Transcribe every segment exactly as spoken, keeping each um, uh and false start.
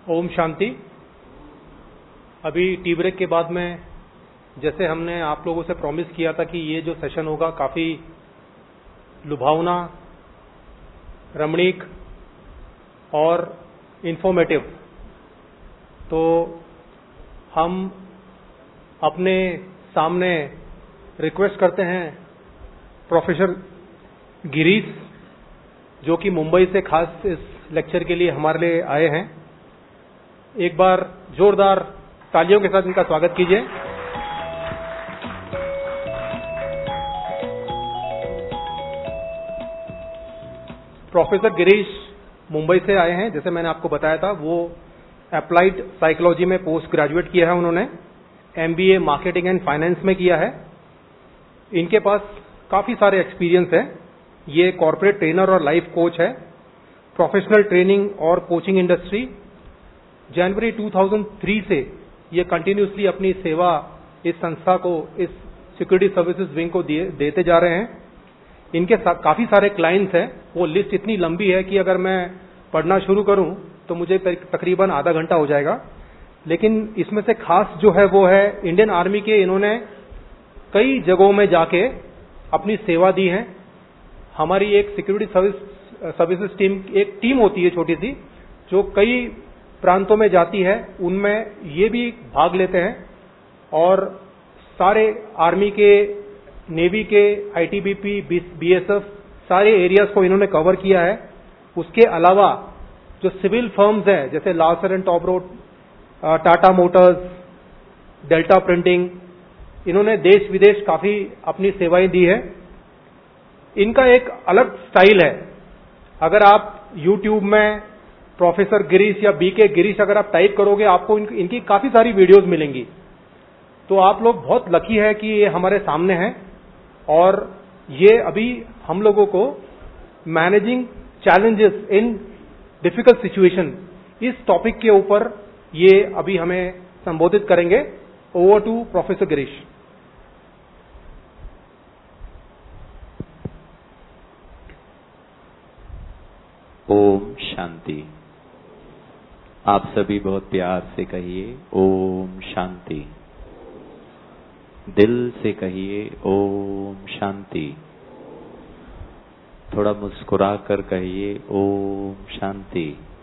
ओम शांति। अभी tea break के बाद में जैसे हमने आप लोगों से प्रॉमिस किया था कि ये जो सेशन होगा काफ़ी लुभावना, रमणीक और इंफॉर्मेटिव, तो हम अपने सामने रिक्वेस्ट करते हैं प्रोफेसर गिरीश, जो कि मुंबई से खास इस लेक्चर के लिए हमारे लिए आए हैं। एक बार जोरदार तालियों के साथ इनका स्वागत कीजिए। प्रोफेसर गिरीश मुंबई से आए हैं। जैसे मैंने आपको बताया था, वो अप्लाइड साइकोलॉजी में पोस्ट ग्रेजुएट किया है उन्होंने, एमबीए मार्केटिंग एंड फाइनेंस में किया है। इनके पास काफ़ी सारे एक्सपीरियंस है। ये कॉर्पोरेट ट्रेनर और लाइफ कोच है, प्रोफेशनल ट्रेनिंग और कोचिंग इंडस्ट्री। जनवरी दो हज़ार तीन से ये कंटिन्यूसली अपनी सेवा इस संस्था को, इस सिक्योरिटी सर्विसेज विंग को दिए देते जा रहे हैं। इनके काफ़ी सारे क्लाइंट्स हैं। वो लिस्ट इतनी लंबी है कि अगर मैं पढ़ना शुरू करूं तो मुझे तकरीबन आधा घंटा हो जाएगा। लेकिन इसमें से खास जो है वो है इंडियन आर्मी के। इन्होंने कई जगहों में जाके अपनी सेवा दी है। हमारी एक सिक्योरिटी सर्विस सर्विसेज टीम, एक टीम होती है छोटी सी, जो कई प्रांतों में जाती है, उनमें ये भी भाग लेते हैं। और सारे आर्मी के, नेवी के, आईटीबीपी, बीएसएफ, सारे एरियाज को इन्होंने कवर किया है। उसके अलावा जो सिविल फर्म्स हैं, जैसे Larsen and Toubro, Tata Motors, Delta Printing, इन्होंने देश विदेश काफी अपनी सेवाएं दी है। इनका एक अलग स्टाइल है। अगर आप यूट्यूब में प्रोफेसर गिरीश या बीके गिरीश अगर आप टाइप करोगे, आपको इन, इनकी काफी सारी वीडियोस मिलेंगी। तो आप लोग बहुत लकी है कि ये हमारे सामने हैं। और ये अभी हम लोगों को managing challenges in difficult situation, इस टॉपिक के ऊपर ये अभी हमें संबोधित करेंगे। Over to professor Girish. ओम शांति। आप सभी बहुत प्यार से कहिए ओम शांति। दिल से कहिए ओम शांति। थोड़ा मुस्कुरा कर कहिए ओम शांति।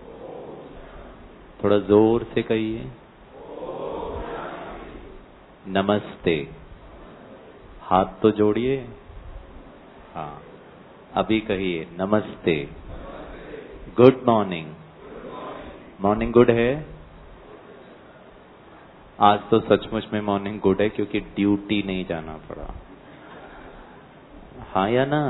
थोड़ा जोर से कहिए नमस्ते। हाथ तो जोड़िए। हाँ, अभी कहिए नमस्ते। Good morning. मॉर्निंग गुड है? आज तो सचमुच में मॉर्निंग गुड है, क्योंकि ड्यूटी नहीं जाना पड़ा। हाँ या ना?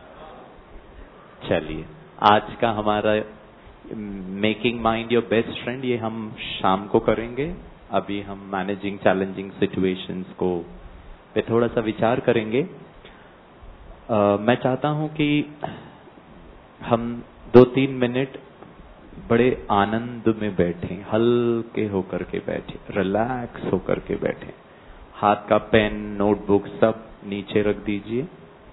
चलिए, आज का हमारा making mind your best friend, ये हम शाम को करेंगे। अभी हम मैनेजिंग चैलेंजिंग सिचुएशंस को पे थोड़ा सा विचार करेंगे। आ, मैं चाहता हूं कि हम दो तीन मिनट बड़े आनंद में बैठे, हल्के होकर के बैठे, रिलैक्स होकर के बैठे। हाथ का पेन, नोटबुक सब नीचे रख दीजिए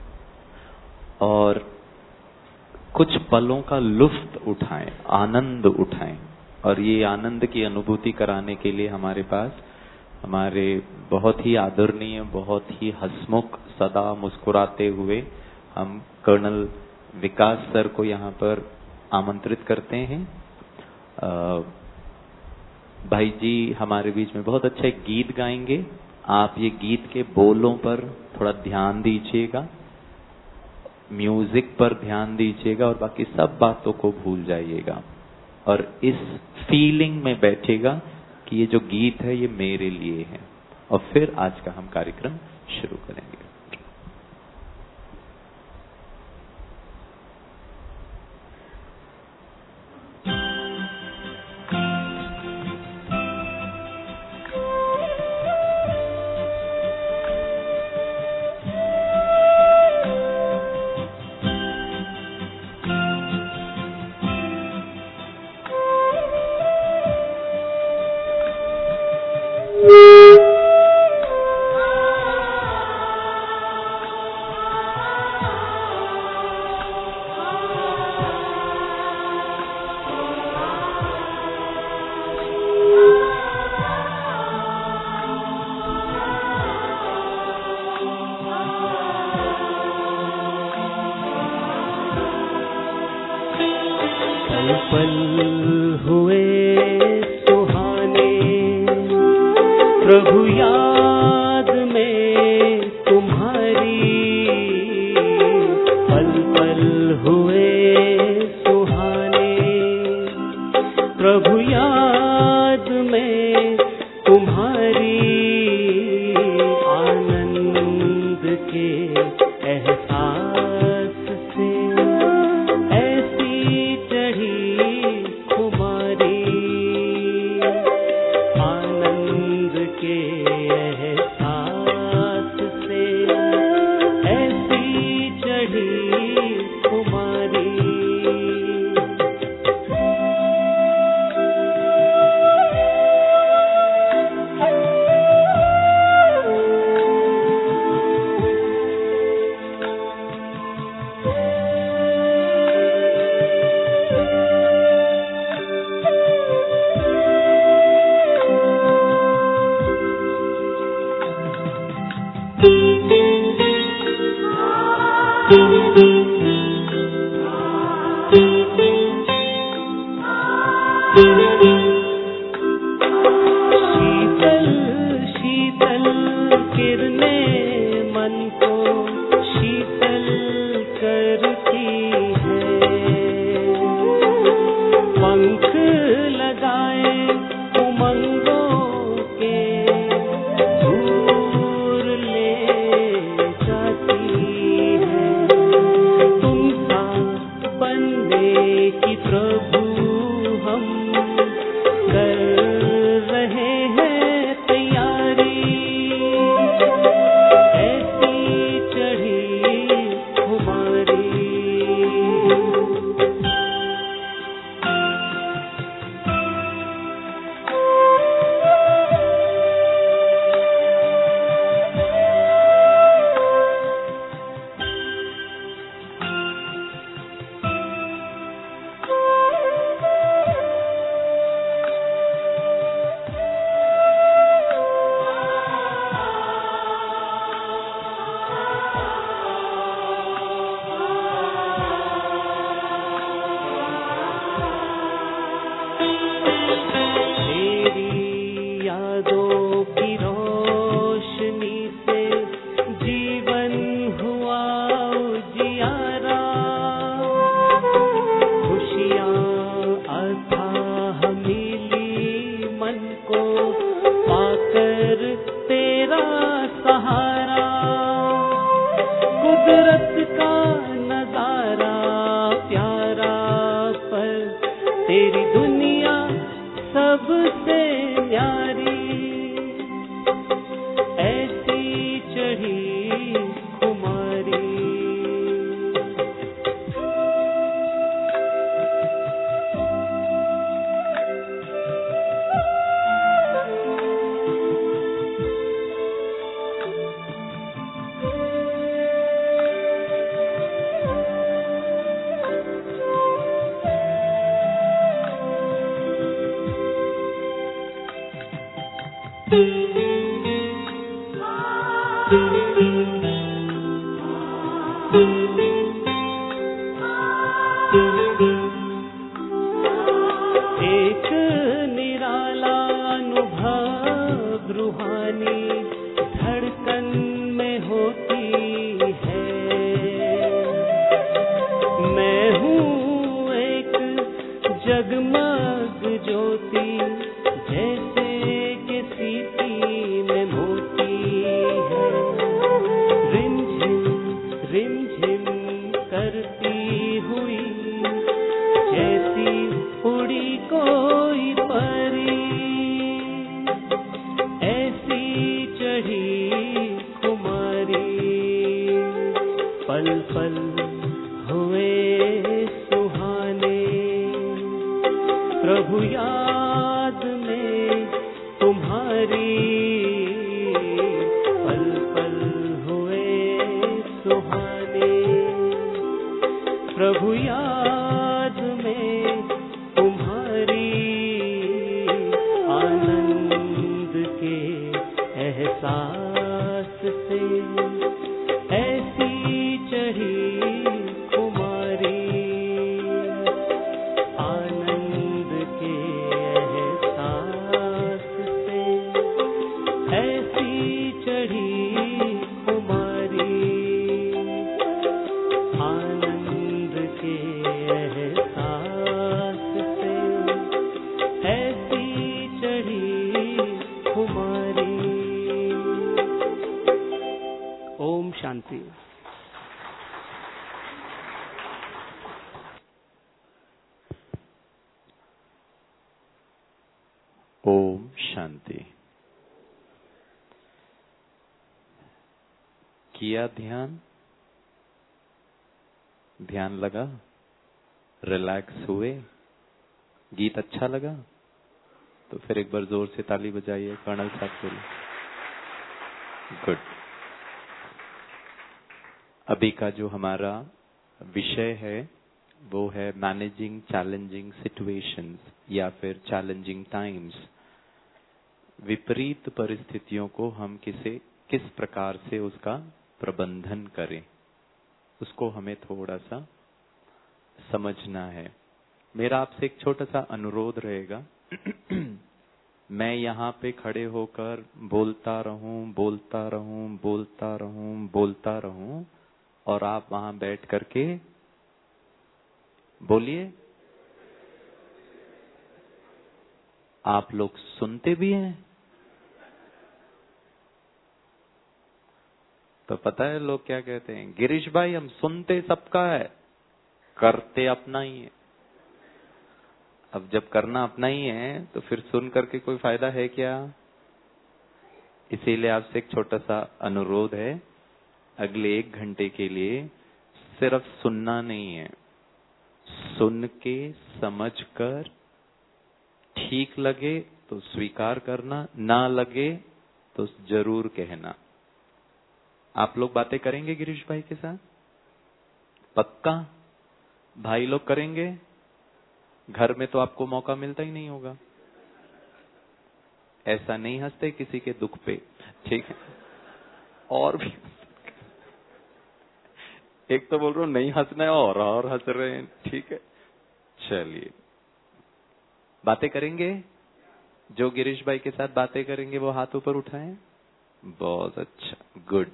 और कुछ पलों का लुत्फ उठाएं, आनंद उठाएं। और ये आनंद की अनुभूति कराने के लिए हमारे पास हमारे बहुत ही आदरणीय, बहुत ही हंसमुख, सदा मुस्कुराते हुए हम कर्नल विकास सर को यहाँ पर आमंत्रित करते हैं। आ, भाई जी हमारे बीच में बहुत अच्छा एक गीत गाएंगे। आप ये गीत के बोलों पर थोड़ा ध्यान दीजिएगा, म्यूजिक पर ध्यान दीजिएगा और बाकी सब बातों को भूल जाइएगा और इस फीलिंग में बैठेगा कि ये जो गीत है ये मेरे लिए है। और फिर आज का हम कार्यक्रम शुरू करेंगे। पल पल हुए सुहाने, प्रभु याद में तुम्हारी, पल पल हुए सुहाने, प्रभु याद में तुम्हारी, आनंद के एहसास से ऐसी चढ़ी खुमारी, आनंद के एहसास से ऐसी चढ़ी खुमारी। शीतल शीतल किरणें मन को शीतल करती है, पंख लगाए उमंगों के दूर ले जाती है, तुम सा बनने की प्रभु हम कर रहे हैं तैयारी, ऐसी चढ़ी खुमारी। तेरी यादों की रोशनी से जीवन हुआ उजियारा, खुशियाँ अथाह मिली मन को पाकर तेरा सहारा, कुदरत का नजारा प्यारा, पर तेरी दुनिया सबसे न्यारी, ऐसी चढ़ी खुमारी। एक निराला अनुभव रूहानी धड़कन में होती है, मैं हूँ एक जगमग ज्योति, जैसे के सीटी में मोती है, रिमझिम रिमझिम करती हुई जैसी उड़ी कोई परी, ऐसी चढ़ी खुमारी, पल पल हुए सुहाने, प्रभु याद में तुम्हारी, पल पल हुए सुहाने, प्रभु याद में तुम्हारी, आनंद के एहसास से ऐसी चढ़ी खुमारी, ओम शांति। किया ध्यान? ध्यान लगा? रिलैक्स हुए? गीत अच्छा लगा? तो फिर एक बार जोर से ताली बजाइए कर्नल साहब के लिए। गुड। अभी का जो हमारा विषय है वो है मैनेजिंग चैलेंजिंग सिचुएशंस या फिर चैलेंजिंग टाइम्स। विपरीत परिस्थितियों को हम किसे किस प्रकार से उसका प्रबंधन करें, उसको हमें थोड़ा सा समझना है। मेरा आपसे एक छोटा सा अनुरोध रहेगा मैं यहाँ पे खड़े होकर बोलता रहूं बोलता रहूं बोलता रहूं बोलता रहूं और आप वहां बैठ करके बोलिए। आप लोग सुनते भी हैं? तो पता है लोग क्या कहते हैं, गिरीश भाई हम सुनते सबका है, करते अपना ही है। अब जब करना अपना ही है तो फिर सुन करके कोई फायदा है क्या? इसीलिए आपसे एक छोटा सा अनुरोध है, अगले एक घंटे के लिए सिर्फ सुनना नहीं है, सुन के समझ कर ठीक लगे तो स्वीकार करना, ना लगे तो जरूर कहना। आप लोग बातें करेंगे गिरीश भाई के साथ? पक्का? भाई लोग करेंगे? घर में तो आपको मौका मिलता ही नहीं होगा। ऐसा नहीं हंसते किसी के दुख पे, ठीक है? और भी एक तो बोल रहा हूं नहीं हंसना है और और हंस रहे हैं, ठीक है? चलिए, बातें करेंगे? जो गिरीश भाई के साथ बातें करेंगे वो हाथ ऊपर उठाएं। बहुत अच्छा, गुड।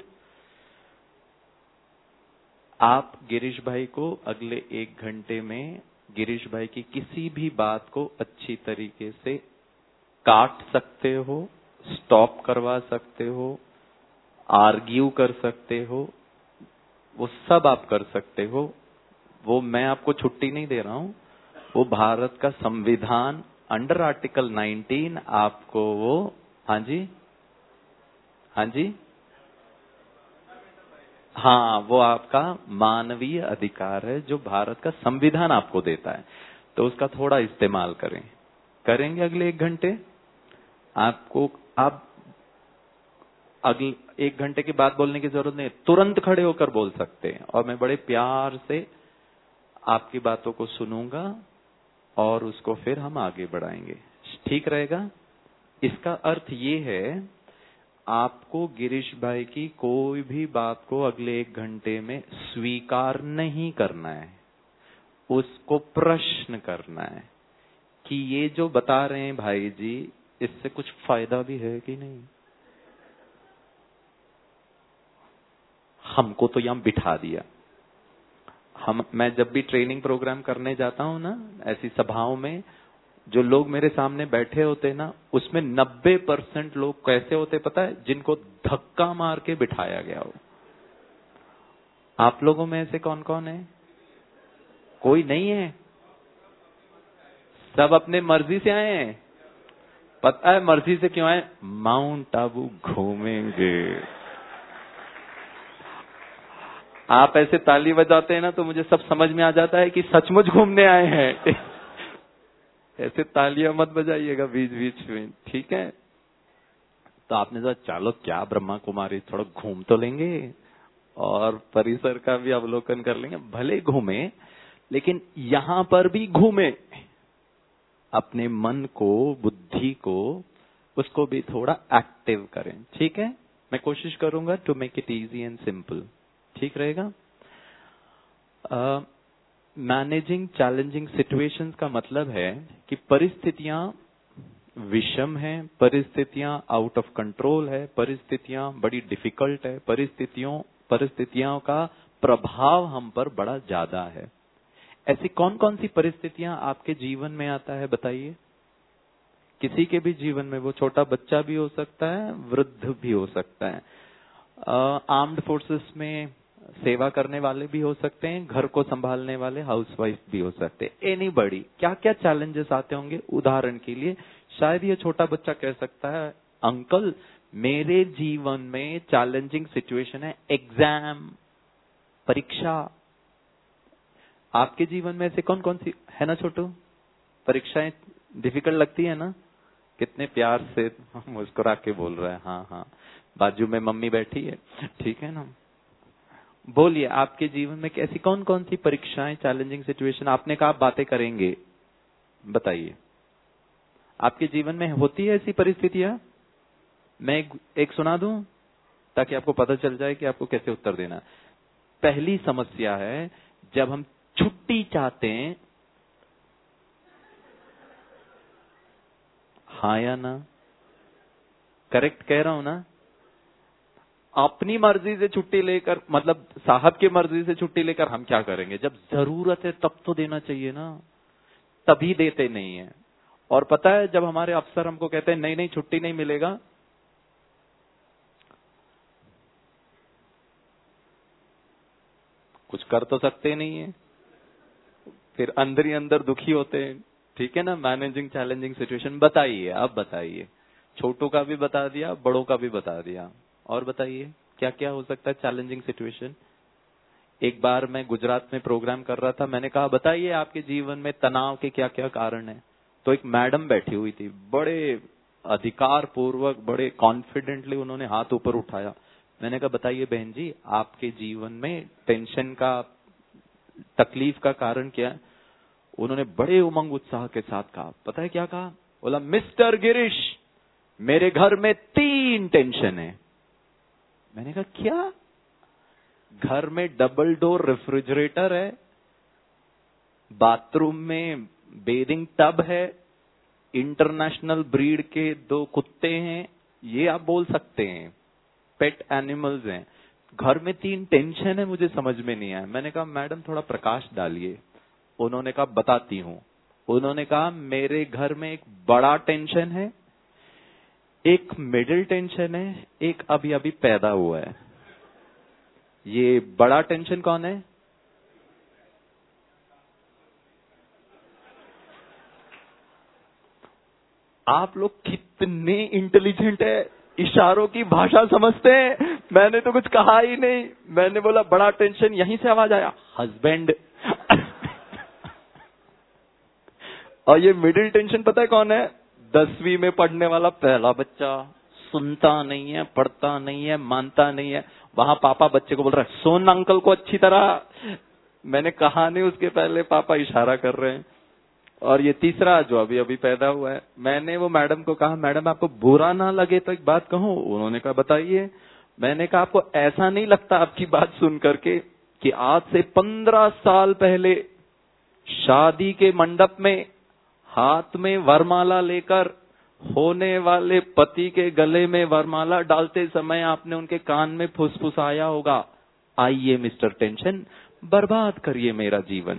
आप गिरीश भाई को अगले एक घंटे में गिरीश भाई की किसी भी बात को अच्छी तरीके से काट सकते हो, स्टॉप करवा सकते हो, आर्ग्यू कर सकते हो, वो सब आप कर सकते हो। वो मैं आपको छुट्टी नहीं दे रहा हूं, वो भारत का संविधान अंडर आर्टिकल नाइनटीन आपको वो, हाँ जी हाँ जी हाँ, वो आपका मानवीय अधिकार है जो भारत का संविधान आपको देता है, तो उसका थोड़ा इस्तेमाल करें। करेंगे अगले एक घंटे? आपको आप अगले एक घंटे के बाद बोलने की जरूरत नहीं, तुरंत खड़े होकर बोल सकते हैं और मैं बड़े प्यार से आपकी बातों को सुनूंगा और उसको फिर हम आगे बढ़ाएंगे। ठीक रहेगा? इसका अर्थ ये है, आपको गिरीश भाई की कोई भी बात को अगले एक घंटे में स्वीकार नहीं करना है, उसको प्रश्न करना है कि ये जो बता रहे हैं भाई जी, इससे कुछ फायदा भी है कि नहीं। हमको तो यहां बिठा दिया। हम मैं जब भी ट्रेनिंग प्रोग्राम करने जाता हूं ना, ऐसी सभाओं में, जो लोग मेरे सामने बैठे होते ना, उसमें नब्बे परसेंट लोग कैसे होते पता है? जिनको धक्का मार के बिठाया गया हो। आप लोगों में ऐसे कौन कौन है? कोई नहीं है? सब अपने मर्जी से आए हैं। पता है मर्जी से क्यों आए? माउंट आबू घूमेंगे। आप ऐसे ताली बजाते हैं ना तो मुझे सब समझ में आ जाता है कि सचमुच घूमने आए हैं। ऐसे तालियां मत बजाइएगा बीच बीच में, ठीक है? तो आपने सोचा चलो क्या ब्रह्मा कुमारी थोड़ा घूम तो लेंगे और परिसर का भी अवलोकन कर लेंगे। भले घूमे, लेकिन यहां पर भी घूमे, अपने मन को, बुद्धि को, उसको भी थोड़ा एक्टिव करें, ठीक है? मैं कोशिश करूंगा to make it easy and simple. ठीक रहेगा? मैनेजिंग चैलेंजिंग सिचुएशंस का मतलब है कि परिस्थितियां विषम हैं, परिस्थितियां आउट ऑफ कंट्रोल है, परिस्थितियां बड़ी डिफिकल्ट है, परिस्थितियों परिस्थितियों का प्रभाव हम पर बड़ा ज्यादा है। ऐसी कौन कौन सी परिस्थितियां आपके जीवन में आता है बताइए? किसी के भी जीवन में, वो छोटा बच्चा भी हो सकता है, वृद्ध भी हो सकता है। आर्म्ड फोर्सेस में सेवा करने वाले भी हो सकते हैं, घर को संभालने वाले हाउसवाइफ भी हो सकते हैं, एनीबॉडी। क्या क्या चैलेंजेस आते होंगे? उदाहरण के लिए शायद ये छोटा बच्चा कह सकता है, अंकल मेरे जीवन में चैलेंजिंग सिचुएशन है एग्जाम, परीक्षा। आपके जीवन में ऐसे कौन कौन सी है ना छोटू? परीक्षाएं डिफिकल्ट लगती है ना? कितने प्यार से मुस्कुरा के बोल रहा है। हाँ हाँ, बाजू में मम्मी बैठी है, ठीक है ना। बोलिए, आपके जीवन में कैसी कौन कौन सी परीक्षाएं, चैलेंजिंग सिचुएशन? आपने कहा आप बातें करेंगे, बताइए आपके जीवन में होती है ऐसी परिस्थितियां? मैं एक, एक सुना दूं ताकि आपको पता चल जाए कि आपको कैसे उत्तर देना। पहली समस्या है जब हम छुट्टी चाहते हैं, हाँ या ना? करेक्ट कह रहा हूं ना? अपनी मर्जी से छुट्टी लेकर, मतलब साहब की मर्जी से छुट्टी लेकर हम क्या करेंगे? जब जरूरत है तब तो देना चाहिए ना, तभी देते नहीं है। और पता है जब हमारे अफसर हमको कहते हैं नहीं नहीं छुट्टी नहीं मिलेगा, कुछ कर तो सकते नहीं है, फिर अंदर ही अंदर दुखी होते हैं, ठीक है ना। Managing challenging situation. बताइए, अब बताइए, छोटों का भी बता दिया, बड़ों का भी बता दिया, और बताइए क्या क्या हो सकता है चैलेंजिंग सिचुएशन। एक बार मैं गुजरात में प्रोग्राम कर रहा था, मैंने कहा बताइए आपके जीवन में तनाव के क्या क्या कारण है। तो एक मैडम बैठी हुई थी, बड़े अधिकार पूर्वक, बड़े कॉन्फिडेंटली उन्होंने हाथ ऊपर उठाया। मैंने कहा बताइए बहन जी, आपके जीवन में टेंशन का, तकलीफ का कारण क्या है? उन्होंने बड़े उमंग उत्साह के साथ कहा, पता है क्या कहा? बोला, मिस्टर गिरीश, मेरे घर में तीन टेंशन है। मैंने कहा क्या? घर में डबल डोर रेफ्रिजरेटर है, बाथरूम में बेदिंग टब है, इंटरनेशनल ब्रीड के दो कुत्ते हैं, ये आप बोल सकते हैं, पेट एनिमल्स हैं, घर में तीन टेंशन है, मुझे समझ में नहीं आया। मैंने कहा मैडम थोड़ा प्रकाश डालिए। उन्होंने कहा बताती हूं। उन्होंने कहा मेरे घर में एक बड़ा टेंशन है, एक मिडिल टेंशन है, एक अभी अभी पैदा हुआ है। ये बड़ा टेंशन कौन है? आप लोग कितने इंटेलिजेंट है, इशारों की भाषा समझते हैं। मैंने तो कुछ कहा ही नहीं, मैंने बोला बड़ा टेंशन, यहीं से आवाज आया हस्बैंड। और ये मिडिल टेंशन पता है कौन है? दसवीं में पढ़ने वाला पहला बच्चा, सुनता नहीं है, पढ़ता नहीं है, मानता नहीं है। वहां पापा बच्चे को बोल रहा है सुन अंकल को अच्छी तरह। मैंने कहा नहीं, उसके पहले पापा इशारा कर रहे हैं। और ये तीसरा जो अभी अभी पैदा हुआ है। मैंने वो मैडम को कहा, मैडम आपको बुरा ना लगे तो एक बात कहूं? उन्होंने कहा बताइए। मैंने कहा आपको ऐसा नहीं लगता आपकी बात सुन करके कि आज से पंद्रह साल पहले शादी के मंडप में हाथ में वरमाला लेकर होने वाले पति के गले में वरमाला डालते समय आपने उनके कान में फुसफुसाया होगा, आइए मिस्टर टेंशन, बर्बाद करिए मेरा जीवन।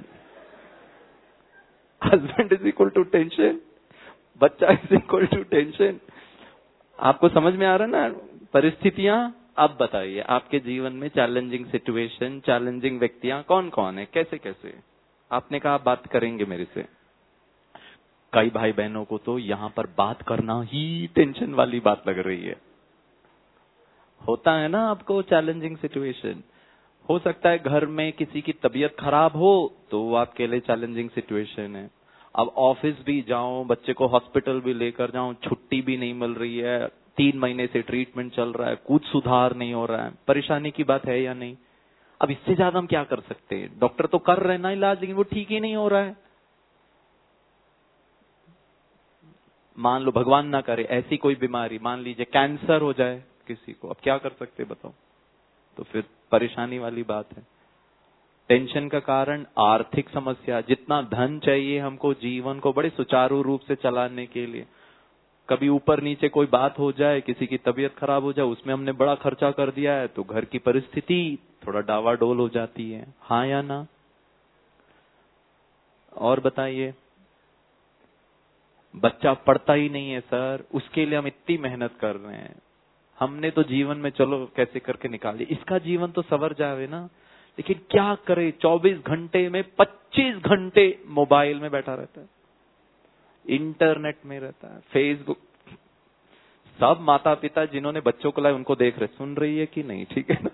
Husband is equal to tension, बच्चा इज इक्वल टू टेंशन। आपको समझ में आ रहा है ना परिस्थितियां? अब बताइए आपके जीवन में चैलेंजिंग सिचुएशन, चैलेंजिंग व्यक्तियां कौन कौन है, कैसे कैसे? आपने कहा बात करेंगे मेरे से। कई भाई बहनों को तो यहां पर बात करना ही टेंशन वाली बात लग रही है। होता है ना आपको चैलेंजिंग सिचुएशन? हो सकता है घर में किसी की तबीयत खराब हो तो वो आपके लिए चैलेंजिंग सिचुएशन है। अब ऑफिस भी जाओ, बच्चे को हॉस्पिटल भी लेकर जाओ, छुट्टी भी नहीं मिल रही है, तीन महीने से ट्रीटमेंट चल रहा है, कुछ सुधार नहीं हो रहा है, परेशानी की बात है या नहीं? अब इससे ज्यादा हम क्या कर सकते हैं? डॉक्टर तो कर रहे हैं ना इलाज, लेकिन वो ठीक ही नहीं हो रहा है। मान लो भगवान ना करे ऐसी कोई बीमारी, मान लीजिए कैंसर हो जाए किसी को, अब क्या कर सकते बताओ? तो फिर परेशानी वाली बात है। टेंशन का कारण आर्थिक समस्या, जितना धन चाहिए हमको जीवन को बड़े सुचारू रूप से चलाने के लिए, कभी ऊपर नीचे कोई बात हो जाए, किसी की तबीयत खराब हो जाए, उसमें हमने बड़ा खर्चा कर दिया है तो घर की परिस्थिति थोड़ा डावाडोल हो जाती है, हाँ या ना? और बताइए। बच्चा पढ़ता ही नहीं है सर, उसके लिए हम इतनी मेहनत कर रहे हैं, हमने तो जीवन में चलो कैसे करके निकाल दिया, इसका जीवन तो सवर जावे ना। लेकिन क्या करे, चौबीस घंटे में पच्चीस घंटे मोबाइल में बैठा रहता है, इंटरनेट में रहता है, फेसबुक। सब माता पिता जिन्होंने बच्चों को लाए उनको देख रहे, सुन रही है कि नहीं, ठीक है ना।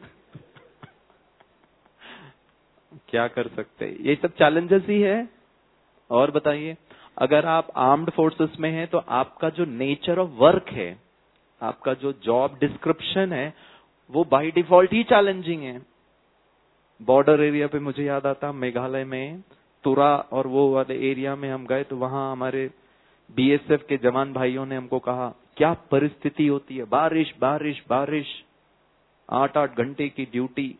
क्या कर सकते हैं, ये सब चैलेंजेस ही है। और बताइए, अगर आप आर्म्ड फोर्सेस में हैं तो आपका जो नेचर ऑफ वर्क है, आपका जो जॉब डिस्क्रिप्शन है, वो बाय डिफॉल्ट ही चैलेंजिंग है। बॉर्डर एरिया पे मुझे याद आता, मेघालय में तुरा और वो वाले एरिया में हम गए तो वहां हमारे बीएसएफ के जवान भाइयों ने हमको कहा क्या परिस्थिति होती है, बारिश बारिश बारिश, आठ आठ घंटे की ड्यूटी,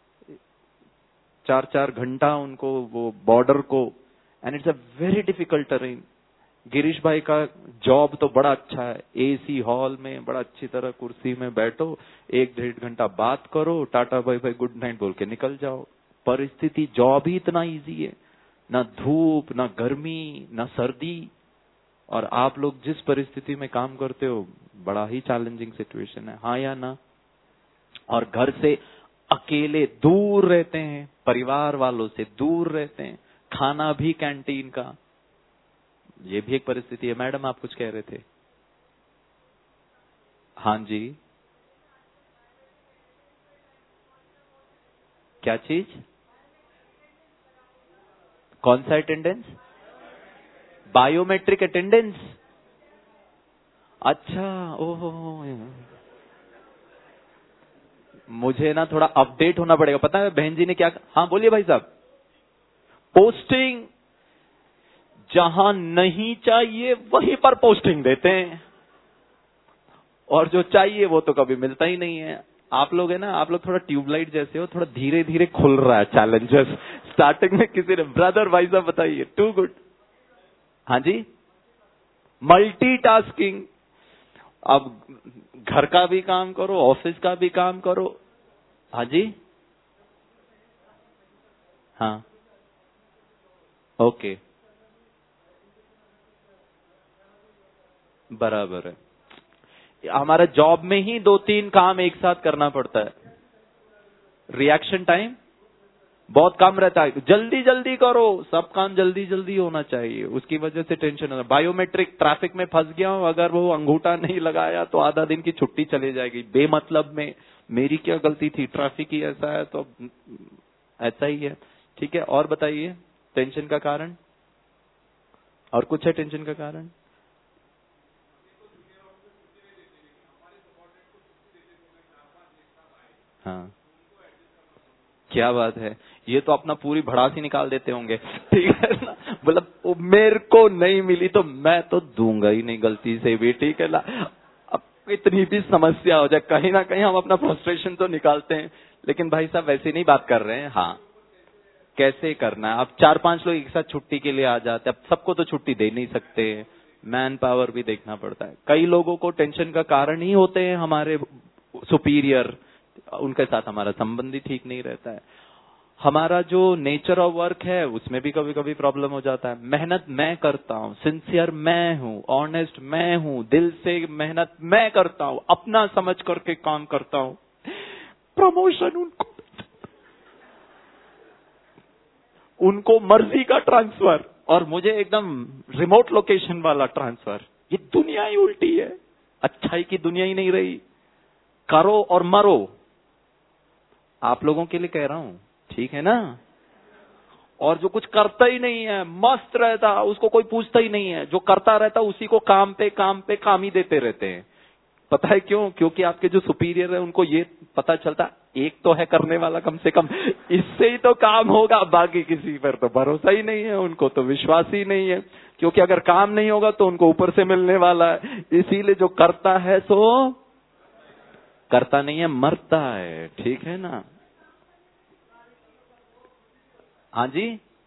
चार चार घंटा उनको वो बॉर्डर को, and it's a very difficult terrain. Girish भाई का जॉब तो बड़ा अच्छा है, एसी हॉल में बड़ा अच्छी तरह कुर्सी में बैठो, एक डेढ़ घंटा बात करो, tata bye bye good night बोल के निकल जाओ। परिस्थिति, जॉब ही इतना इजी है, ना धूप ना गर्मी ना सर्दी, और आप लोग जिस परिस्थिति में काम करते हो बड़ा ही चैलेंजिंग सिचुएशन है, हाँ या ना। और घर से अकेले दूर रहते हैं, परिवार वालों से दूर रहते हैं, खाना भी कैंटीन का, ये भी एक परिस्थिति है। मैडम आप कुछ कह रहे थे? हाँ जी, क्या चीज? कौन सा अटेंडेंस? Biometric attendance. अच्छा, ओहो, मुझे ना थोड़ा अपडेट होना पड़ेगा। पता है बहन जी ने क्या? हाँ बोलिए भाई साहब। पोस्टिंग जहां नहीं चाहिए वहीं पर पोस्टिंग देते हैं, और जो चाहिए वो तो कभी मिलता ही नहीं है। आप लोग है ना, आप लोग थोड़ा ट्यूबलाइट जैसे हो, थोड़ा धीरे धीरे खुल रहा है चैलेंजेस। स्टार्टिंग में किसी ने ब्रदर भाई साहब बताइए, टू गुड। हाँ जी, मल्टीटास्किंग। अब घर का भी काम करो, ऑफिस का भी काम करो। हाँ जी, हाँ ओके, बराबर है। हमारा जॉब में ही दो तीन काम एक साथ करना पड़ता है, रिएक्शन टाइम बहुत कम रहता है, जल्दी जल्दी करो, सब काम जल्दी जल्दी होना चाहिए, उसकी वजह से टेंशन होता है। बायोमेट्रिक, ट्रैफिक में फंस गया हूं, अगर वो अंगूठा नहीं लगाया तो आधा दिन की छुट्टी चली जाएगी बेमतलब में। मेरी क्या गलती थी, ट्रैफिक ही ऐसा है तो ऐसा ही है, ठीक है। और बताइए टेंशन का कारण, और कुछ है टेंशन का कारण? हाँ, क्या बात है, ये तो अपना पूरी भड़ास ही निकाल देते होंगे, ठीक है ना। मतलब मेरे को नहीं मिली तो मैं तो दूंगा ही नहीं गलती से भी, ठीक है ना। अब इतनी भी समस्या हो जाए, कहीं ना कहीं हम अपना फ्रस्ट्रेशन तो निकालते हैं, लेकिन भाई साहब वैसे नहीं बात कर रहे हैं। हाँ, कैसे करना है, अब चार पांच लोग एक साथ छुट्टी के लिए आ जाते हैं, अब सबको तो छुट्टी दे नहीं सकते, मैन पावर भी देखना पड़ता है। कई लोगों को टेंशन का कारण ही होते हैं हमारे सुपीरियर, उनके साथ हमारा संबंध ही ठीक नहीं रहता है। हमारा जो नेचर ऑफ वर्क है उसमें भी कभी कभी प्रॉब्लम हो जाता है। मेहनत मैं करता हूँ, सिंसियर मैं हूँ, ऑनेस्ट मैं हूँ, दिल से मेहनत मैं करता हूँ, अपना समझ करके काम करता हूँ, प्रमोशन उनको उनको मर्जी का ट्रांसफर, और मुझे एकदम रिमोट लोकेशन वाला ट्रांसफर। ये दुनिया ही उल्टी है, अच्छाई की दुनिया ही नहीं रही। करो और मरो, आप लोगों के लिए कह रहा हूं, ठीक है ना। और जो कुछ करता ही नहीं है, मस्त रहता, उसको कोई पूछता ही नहीं है, जो करता रहता उसी को काम पे काम पे काम ही देते रहते हैं। पता है क्यों? क्योंकि आपके जो सुपीरियर है उनको ये पता चलता एक तो है करने वाला, कम से कम इससे ही तो काम होगा, बाकी किसी पर तो भरोसा ही नहीं है, उनको तो विश्वास ही नहीं है, क्योंकि अगर काम नहीं होगा तो उनको ऊपर से मिलने वाला है। इसीलिए जो करता है सो करता नहीं है, मरता है, ठीक है ना। हाँ जी,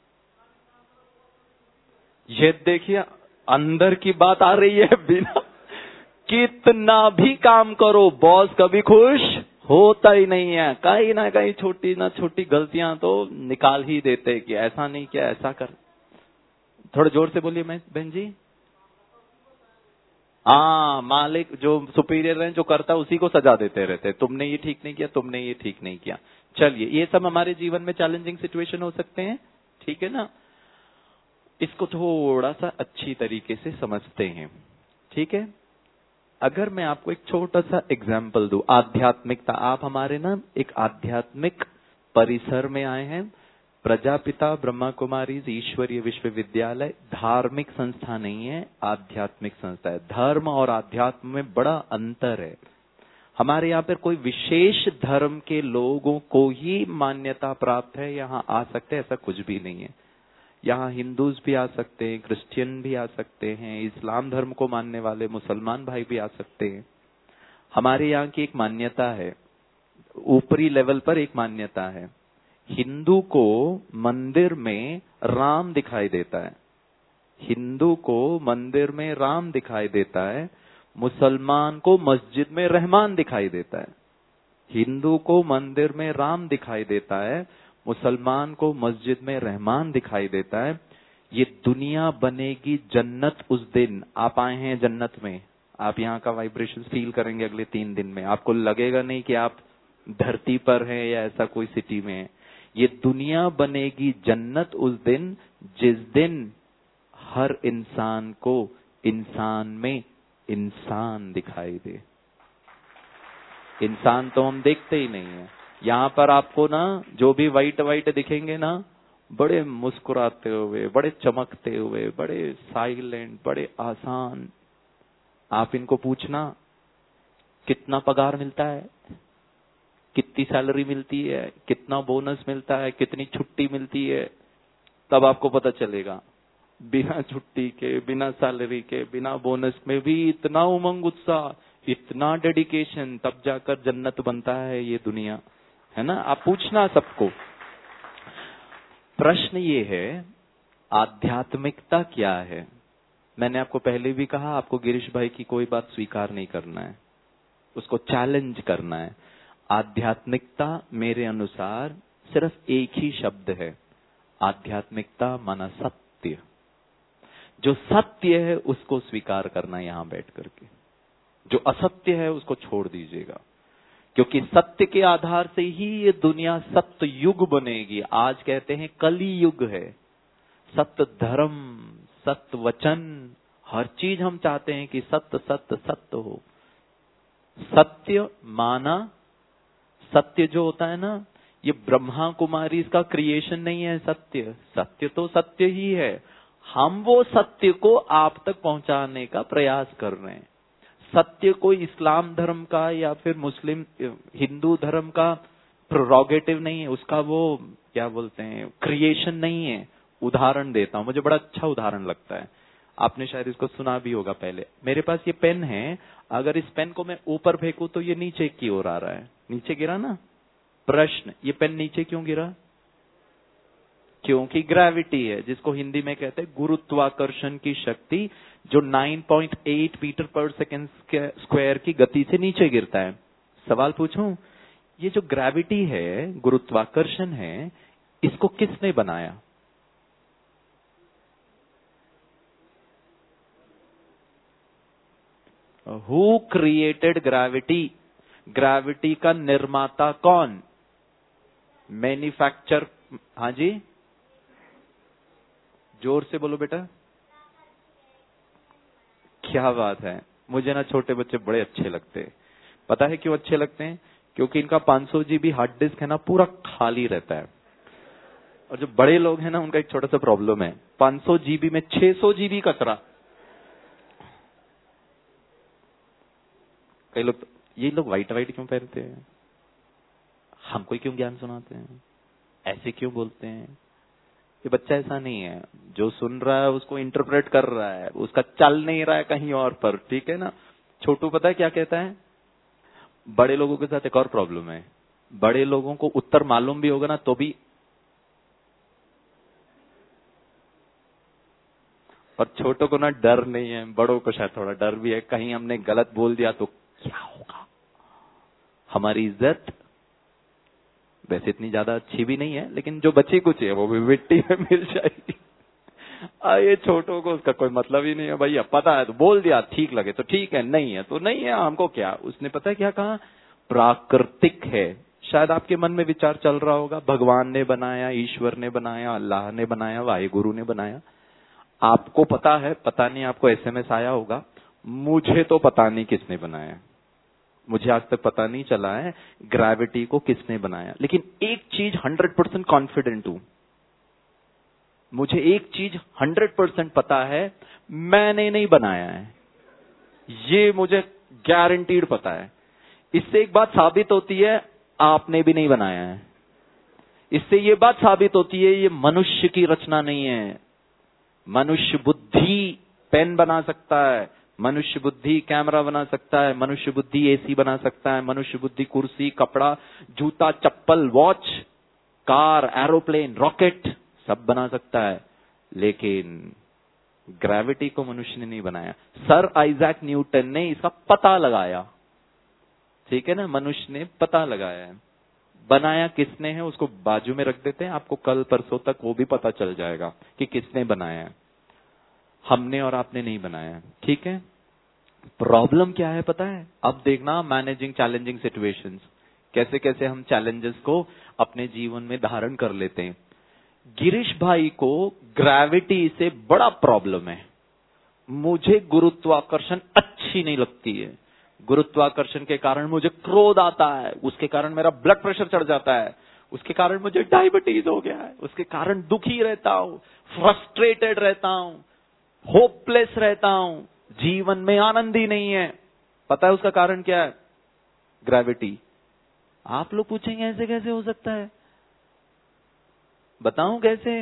ये देखिए अंदर की बात आ रही है। बिना कितना भी काम करो बॉस कभी खुश होता ही नहीं है, कहीं ना कहीं छोटी ना छोटी गलतियां तो निकाल ही देते कि ऐसा नहीं किया, ऐसा कर। थोड़ा जोर से बोलिए मैं बहन जी। हाँ, मालिक जो सुपीरियर है जो करता है उसी को सजा देते रहते हैं, तुमने ये ठीक नहीं किया, तुमने ये ठीक नहीं किया। चलिए, ये सब हमारे जीवन में चैलेंजिंग सिचुएशन हो सकते हैं, ठीक है ना। इसको थोड़ा सा अच्छी तरीके से समझते हैं, ठीक है। अगर मैं आपको एक छोटा सा एग्जाम्पल दूं, आध्यात्मिकता, आप हमारे ना एक आध्यात्मिक परिसर में आए हैं। प्रजापिता ब्रह्मा कुमारी ईश्वरीय विश्वविद्यालय धार्मिक संस्था नहीं है, आध्यात्मिक संस्था है। धर्म और अध्यात्म में बड़ा अंतर है। हमारे यहाँ पर कोई विशेष धर्म के लोगों को ही मान्यता प्राप्त है, यहाँ आ सकते हैं, ऐसा कुछ भी नहीं है। यहाँ हिंदूज भी आ सकते हैं, क्रिश्चियन भी आ सकते हैं, इस्लाम धर्म को मानने वाले मुसलमान भाई भी आ सकते हैं। हमारे यहाँ की एक मान्यता है, ऊपरी लेवल पर एक मान्यता है, हिंदू को मंदिर में राम दिखाई देता है, हिंदू को मंदिर में राम दिखाई देता है, मुसलमान को मस्जिद में रहमान दिखाई देता है। हिंदू को मंदिर में राम दिखाई देता है, मुसलमान को मस्जिद में रहमान दिखाई देता है। ये दुनिया बनेगी जन्नत उस दिन। आप आए हैं जन्नत में, आप यहाँ का वाइब्रेशन फील करेंगे अगले तीन दिन में। आपको लगेगा नहीं कि आप धरती पर हैं या ऐसा कोई सिटी में है। ये दुनिया बनेगी जन्नत उस दिन, जिस दिन हर इंसान को इंसान में इंसान दिखाई दे। इंसान तो हम देखते ही नहीं है। यहाँ पर आपको ना जो भी वाइट वाइट दिखेंगे ना, बड़े मुस्कुराते हुए, बड़े चमकते हुए, बड़े साइलेंट, बड़े आसान। आप इनको पूछना कितना पगार मिलता है, कितनी सैलरी मिलती है, कितना बोनस मिलता है, कितनी छुट्टी मिलती है, तब आपको पता चलेगा। बिना छुट्टी के, बिना सैलरी के, बिना बोनस में भी इतना उमंग उत्साह, इतना डेडिकेशन, तब जाकर जन्नत बनता है ये दुनिया, है ना। आप पूछना सबको। प्रश्न ये है, आध्यात्मिकता क्या है। मैंने आपको पहले भी कहा, आपको गिरीश भाई की कोई बात स्वीकार नहीं करना है, उसको चैलेंज करना है। आध्यात्मिकता मेरे अनुसार सिर्फ एक ही शब्द है, आध्यात्मिकता माना सत्य। जो सत्य है उसको स्वीकार करना यहां बैठ करके, जो असत्य है उसको छोड़ दीजिएगा, क्योंकि सत्य के आधार से ही ये दुनिया सत्य युग बनेगी। आज कहते हैं कली युग है। सत्य धर्म, सत्य वचन, हर चीज हम चाहते हैं कि सत्य सत्य सत्य हो। सत्य माना, सत्य जो होता है ना, ये ब्रह्मा कुमारी इसका क्रिएशन नहीं है। सत्य सत्य तो सत्य ही है, हम वो सत्य को आप तक पहुंचाने का प्रयास कर रहे हैं। सत्य कोई इस्लाम धर्म का या फिर मुस्लिम हिंदू धर्म का प्रोरोगेटिव नहीं है, उसका वो क्या बोलते हैं क्रिएशन नहीं है। उदाहरण देता हूं, मुझे बड़ा अच्छा उदाहरण लगता है, आपने शायद इसको सुना भी होगा पहले। मेरे पास ये पेन है, अगर इस पेन को मैं ऊपर फेंकूं तो ये नीचे की ओर आ रहा है, नीचे गिरा ना। प्रश्न, ये पेन नीचे क्यों गिरा? क्योंकि ग्रेविटी है, जिसको हिंदी में कहते हैं गुरुत्वाकर्षण की शक्ति, जो नौ पॉइंट आठ मीटर पर सेकंड स्क्वायर की गति से नीचे गिरता है। सवाल पूछूं, ये जो ग्रेविटी है, गुरुत्वाकर्षण है, इसको किसने बनाया? Who created gravity? ग्रेविटी का निर्माता कौन? मैन्युफैक्चर, हाँ जी, जोर से बोलो बेटा। क्या बात है, मुझे ना छोटे बच्चे बड़े अच्छे लगते हैं। पता है क्यों अच्छे लगते हैं? क्योंकि इनका पाँच सौ जीबी हार्ड डिस्क है ना, पूरा खाली रहता है। और जो बड़े लोग हैं ना, उनका एक छोटा सा प्रॉब्लम है, पाँच सौ जीबी में छह सौ जीबी कचरा। कई लोग तो, ये लोग व्हाइट व्हाइट क्यों पहनते हैं, हमको क्यों ज्ञान सुनाते हैं, ऐसे क्यों बोलते हैं? ये बच्चा ऐसा नहीं है, जो सुन रहा है उसको इंटरप्रेट कर रहा है, उसका चल नहीं रहा है कहीं और पर, ठीक है ना। छोटू पता है क्या कहता है? बड़े लोगों के साथ एक और प्रॉब्लम है, बड़े लोगों को उत्तर मालूम भी होगा ना तो भी, और छोटों को ना डर नहीं है, बड़ों को शायद थोड़ा डर भी है, कहीं हमने गलत बोल दिया तो क्या होगा, हमारी इज्जत। वैसे इतनी ज्यादा अच्छी भी नहीं है, लेकिन जो बची कुछ है वो भी मिट्टी में मिल जाएगी। आ, ये छोटों को उसका कोई मतलब ही नहीं है भैया, पता है तो बोल दिया, ठीक लगे तो ठीक है, नहीं है तो नहीं है, हमको क्या। उसने पता है क्या कहा, प्राकृतिक है। शायद आपके मन में विचार चल रहा होगा, भगवान ने बनाया, ईश्वर ने बनाया, अल्लाह ने बनाया, वाहिगुरु ने बनाया। आपको पता है, पता नहीं आपको एसएमएस आया होगा, मुझे तो पता नहीं किसने बनाया, मुझे आज तक पता नहीं चला है ग्रेविटी को किसने बनाया। लेकिन एक चीज हंड्रेड परसेंट कॉन्फिडेंट हूं, मुझे एक चीज हंड्रेड परसेंट पता है, मैंने नहीं बनाया है, ये मुझे गारंटीड पता है। इससे एक बात साबित होती है, आपने भी नहीं बनाया है। इससे ये बात साबित होती है, ये मनुष्य की रचना नहीं है। मनुष्य बुद्धि पेन बना सकता है, मनुष्य बुद्धि कैमरा बना सकता है, मनुष्य बुद्धि एसी बना सकता है, मनुष्य बुद्धि कुर्सी, कपड़ा, जूता, चप्पल, वॉच, कार, एरोप्लेन, रॉकेट सब बना सकता है, लेकिन ग्रेविटी को मनुष्य ने नहीं बनाया। सर आइजैक न्यूटन ने इसका पता लगाया, ठीक है ना, मनुष्य ने पता लगाया है। बनाया किसने है उसको बाजू में रख देते हैं, आपको कल परसों तक वो भी पता चल जाएगा कि किसने बनाया है। हमने और आपने नहीं बनाया, ठीक है। प्रॉब्लम क्या है पता है, अब देखना, मैनेजिंग चैलेंजिंग सिचुएशंस, कैसे कैसे हम चैलेंजेस को अपने जीवन में धारण कर लेते हैं। गिरीश भाई को ग्रेविटी से बड़ा प्रॉब्लम है। मुझे गुरुत्वाकर्षण अच्छी नहीं लगती है, गुरुत्वाकर्षण के कारण मुझे क्रोध आता है, उसके कारण मेरा ब्लड प्रेशर चढ़ जाता है, उसके कारण मुझे डायबिटीज हो गया है, उसके कारण दुखी रहता हूं, फ्रस्ट्रेटेड रहता हूं, होपलेस रहता हूं, जीवन में आनंद ही नहीं है। पता है उसका कारण क्या है, ग्रेविटी। आप लोग पूछेंगे ऐसे कैसे हो सकता है, बताऊं कैसे।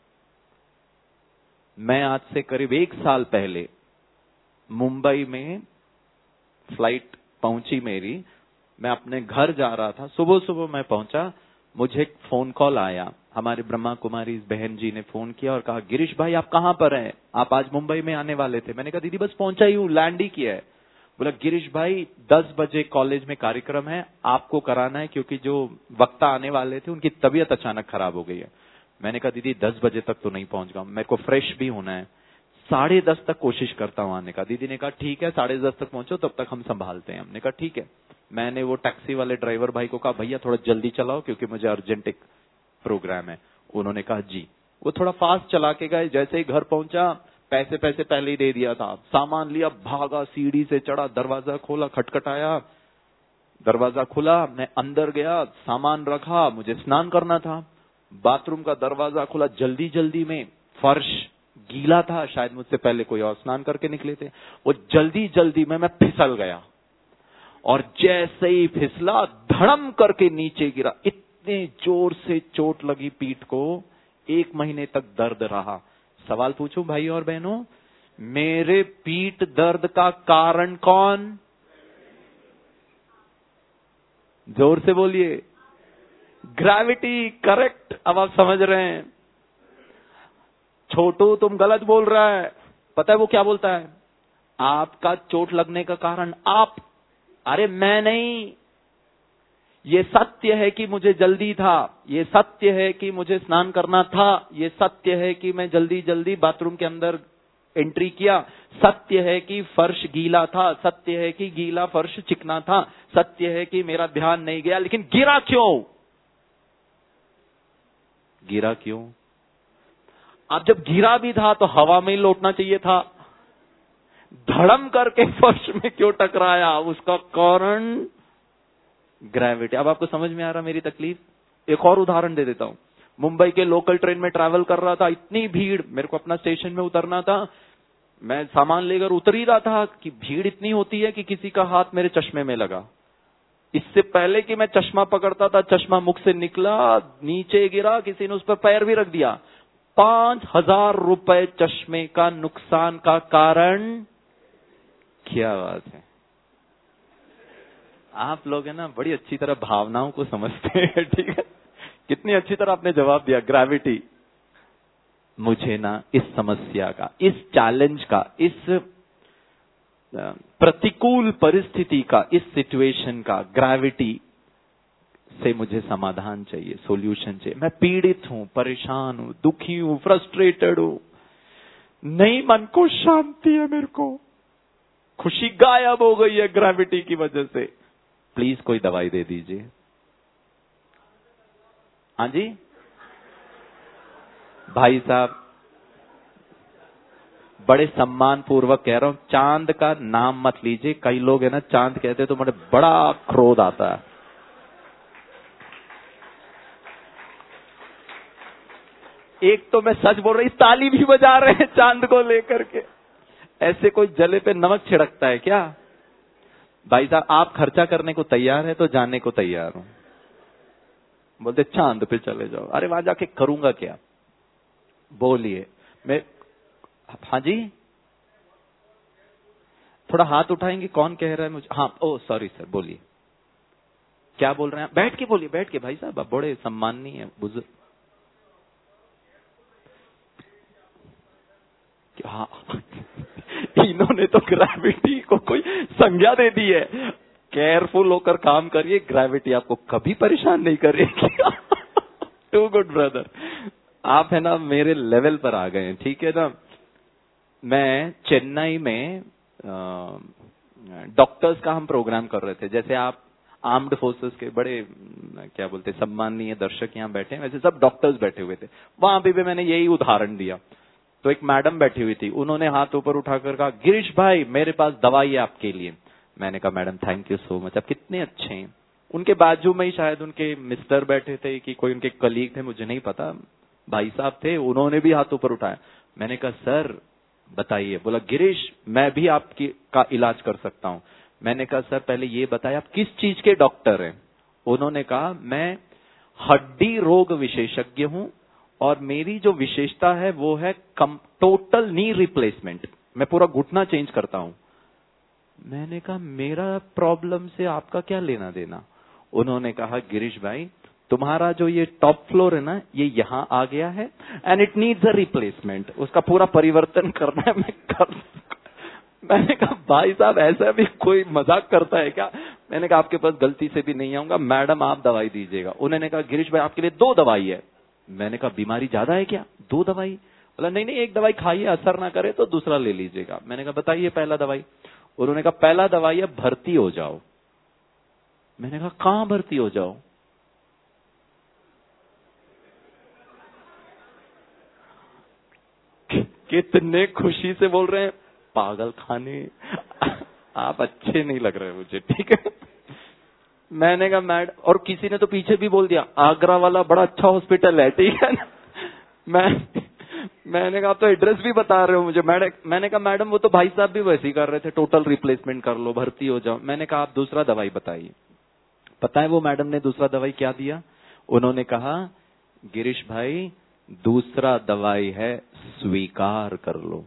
मैं आज से करीब एक साल पहले मुंबई में फ्लाइट पहुंची मेरी, मैं अपने घर जा रहा था, सुबह सुबह मैं पहुंचा, मुझे एक फोन कॉल आया, हमारे ब्रह्मा कुमारी इस बहन जी ने फोन किया और कहा, गिरीश भाई आप कहां पर हैं, आप आज मुंबई में आने वाले थे। मैंने कहा दीदी बस पहुंचा ही हूं, लैंड ही किया है। बोला गिरीश भाई दस बजे कॉलेज में कार्यक्रम है, आपको कराना है, क्योंकि जो वक्ता आने वाले थे उनकी तबीयत अचानक खराब हो गई है। मैंने कहा दीदी दस बजे तक तो नहीं पहुंच गया, मेरे को फ्रेश भी होना है, साढ़े दस तक कोशिश करता हूं आने का। दीदी ने कहा ठीक है, साढ़े दस तक पहुंचो, तब तक हम संभालते हैं। हमने कहा ठीक है। मैंने वो टैक्सी वाले ड्राइवर भाई को कहा भैया थोड़ा जल्दी चलाओ क्योंकि मुझे अर्जेंट एक प्रोग्राम है। उन्होंने कहा जी। वो थोड़ा फास्ट चला के गए, जैसे ही घर पहुंचा पैसे पैसे पहले ही दे दिया था, सामान लिया, भागा, सीढ़ी से चढ़ा, दरवाजा खोला, खटखटाया, दरवाजा खुला, मैं अंदर गया, सामान रखा, मुझे स्नान करना था, बाथरूम का दरवाजा खुला, जल्दी जल्दी में, फर्श गीला था, शायद मुझसे पहले कोई और स्नान करके निकले थे, वो जल्दी जल्दी में मैं फिसल गया और जैसे ही फिसला धड़म करके नीचे गिरा। इतने जोर से चोट लगी पीठ को, एक महीने तक दर्द रहा। सवाल पूछूं भाई और बहनों, मेरे पीठ दर्द का कारण कौन, जोर से बोलिए, ग्रेविटी। करेक्ट। अब आप समझ रहे हैं। छोटू तुम गलत बोल रहा है। पता है वो क्या बोलता है, आपका चोट लगने का कारण आप, अरे मैं नहीं, ये सत्य है कि मुझे जल्दी था, ये सत्य है कि मुझे स्नान करना था, ये सत्य है कि मैं जल्दी जल्दी बाथरूम के अंदर एंट्री किया, सत्य है कि फर्श गीला था, सत्य है कि गीला फर्श चिकना था, सत्य है कि मेरा ध्यान नहीं गया, लेकिन गिरा क्यों, गिरा क्यों। अब जब गिरा भी था तो हवा में ही लौटना चाहिए था, धड़म करके फर्श में क्यों टकराया, उसका कारण ग्रेविटी। अब आपको समझ में आ रहा मेरी तकलीफ। एक और उदाहरण दे देता हूं। मुंबई के लोकल ट्रेन में ट्रैवल कर रहा था, इतनी भीड़, मेरे को अपना स्टेशन में उतरना था, मैं सामान लेकर उतर ही रहा था कि भीड़ इतनी होती है कि किसी का हाथ मेरे चश्मे में लगा। इससे पहले कि मैं चश्मा पकड़ता था, चश्मा मुख से निकला, नीचे गिरा, किसी ने उस पर पैर भी रख दिया। पांच हजार रुपए चश्मे का नुकसान का कारण। क्या बात है, आप लोग है ना बड़ी अच्छी तरह भावनाओं को समझते हैं, ठीक है। कितनी अच्छी तरह आपने जवाब दिया, ग्रेविटी। मुझे ना इस समस्या का, इस चैलेंज का, इस प्रतिकूल परिस्थिति का, इस सिचुएशन का, ग्रेविटी से मुझे समाधान चाहिए, सॉल्यूशन चाहिए। मैं पीड़ित हूं, परेशान हूं, दुखी हूं, फ्रस्ट्रेटेड हूं, नहीं, मन को शांति है, मेरे को खुशी गायब हो गई है ग्रेविटी की वजह से। प्लीज कोई दवाई दे दीजिए। हाँ जी भाई साहब, बड़े सम्मान पूर्वक कह रहा हूं, चांद का नाम मत लीजिए। कई लोग है ना चांद कहते तो मुझे बड़ा क्रोध आता है। एक तो मैं सच बोल रही, ताली भी बजा रहे हैं चांद को लेकर के। ऐसे कोई जले पे नमक छिड़कता है क्या? भाई साहब, आप खर्चा करने को तैयार है तो जाने को तैयार हूं। बोलते चांद पे चले जाओ। अरे वहां जाके करूंगा क्या? बोलिए। मैं हाँ जी, थोड़ा हाथ उठाएंगे। कौन कह रहा है मुझे? हाँ, ओ सॉरी सर, बोलिए क्या बोल रहे हैं? बैठ के बोलिए, बैठ के भाई साहब, आप बड़े सम्माननीय है, बुजुर्ग। हाँ इन्होंने तो ग्रेविटी को कोई संज्ञा दे दी है। केयरफुल होकर काम करिए, ग्रेविटी आपको कभी परेशान नहीं करेगी। टू गुड ब्रदर, आप है ना मेरे लेवल पर आ गए हैं, ठीक है ना। मैं चेन्नई में डॉक्टर्स का हम प्रोग्राम कर रहे थे। जैसे आप आर्म्ड फोर्सेस के बड़े क्या बोलते सम्माननीय दर्शक यहाँ बैठे हैं, वैसे सब डॉक्टर्स बैठे हुए थे। वहां पे भी मैंने यही उदाहरण दिया। तो एक मैडम बैठी हुई थी, उन्होंने हाथ ऊपर उठाकर कहा, गिरीश भाई मेरे पास दवाई है आपके लिए। मैंने कहा madam thank you so much, आप कितने अच्छे हैं। उनके बाजू में ही शायद उनके मिस्टर बैठे थे कि कोई उनके कलीग थे, मुझे नहीं पता, भाई साहब थे, उन्होंने भी हाथ ऊपर उठाया। मैंने कहा सर बताइए। बोला गिरीश मैं भी आपकी का इलाज कर सकता हूं। मैंने कहा सर पहले ये बताइए आप किस चीज के डॉक्टर हैं? उन्होंने कहा मैं हड्डी रोग विशेषज्ञ हूं और मेरी जो विशेषता है वो है कम टोटल नी रिप्लेसमेंट, मैं पूरा घुटना चेंज करता हूं। मैंने कहा मेरा प्रॉब्लम से आपका क्या लेना देना? उन्होंने कहा गिरीश भाई तुम्हारा जो ये टॉप फ्लोर है ना, ये यहाँ आ गया है and it needs a replacement, उसका पूरा परिवर्तन करना है। मैं कर मैंने कहा भाई साहब ऐसा भी कोई मजाक करता है क्या? मैंने कहा आपके पास गलती से भी नहीं आऊंगा, मैडम आप दवाई दीजिएगा। उन्होंने कहा गिरीश भाई आपके लिए दो दवाई है। मैंने कहा बीमारी ज्यादा है क्या? दो दवाई? बोला नहीं नहीं एक दवाई खाइए, असर ना करे तो दूसरा ले लीजिएगा। मैंने कहा बताइए पहला दवाई। उन्होंने कहा पहला दवाई है भर्ती हो जाओ। मैंने कहा कहां भर्ती हो जाओ? कितने खुशी से बोल रहे हैं, पागल खाने। आप अच्छे नहीं लग रहे मुझे, ठीक है। मैंने कहा मैडम, और किसी ने तो पीछे भी बोल दिया आगरा वाला बड़ा अच्छा हॉस्पिटल है, ठीक है ना। मैं मैंने कहा तो एड्रेस भी बता रहे हो मुझे। मैडम मैंने कहा मैडम वो तो भाई साहब भी वैसे ही कर रहे थे, टोटल रिप्लेसमेंट कर लो, भर्ती हो जाओ। मैंने कहा आप दूसरा दवाई बताइए। पता है वो मैडम ने दूसरा दवाई क्या दिया? उन्होंने कहा गिरीश भाई दूसरा दवाई है स्वीकार कर लो।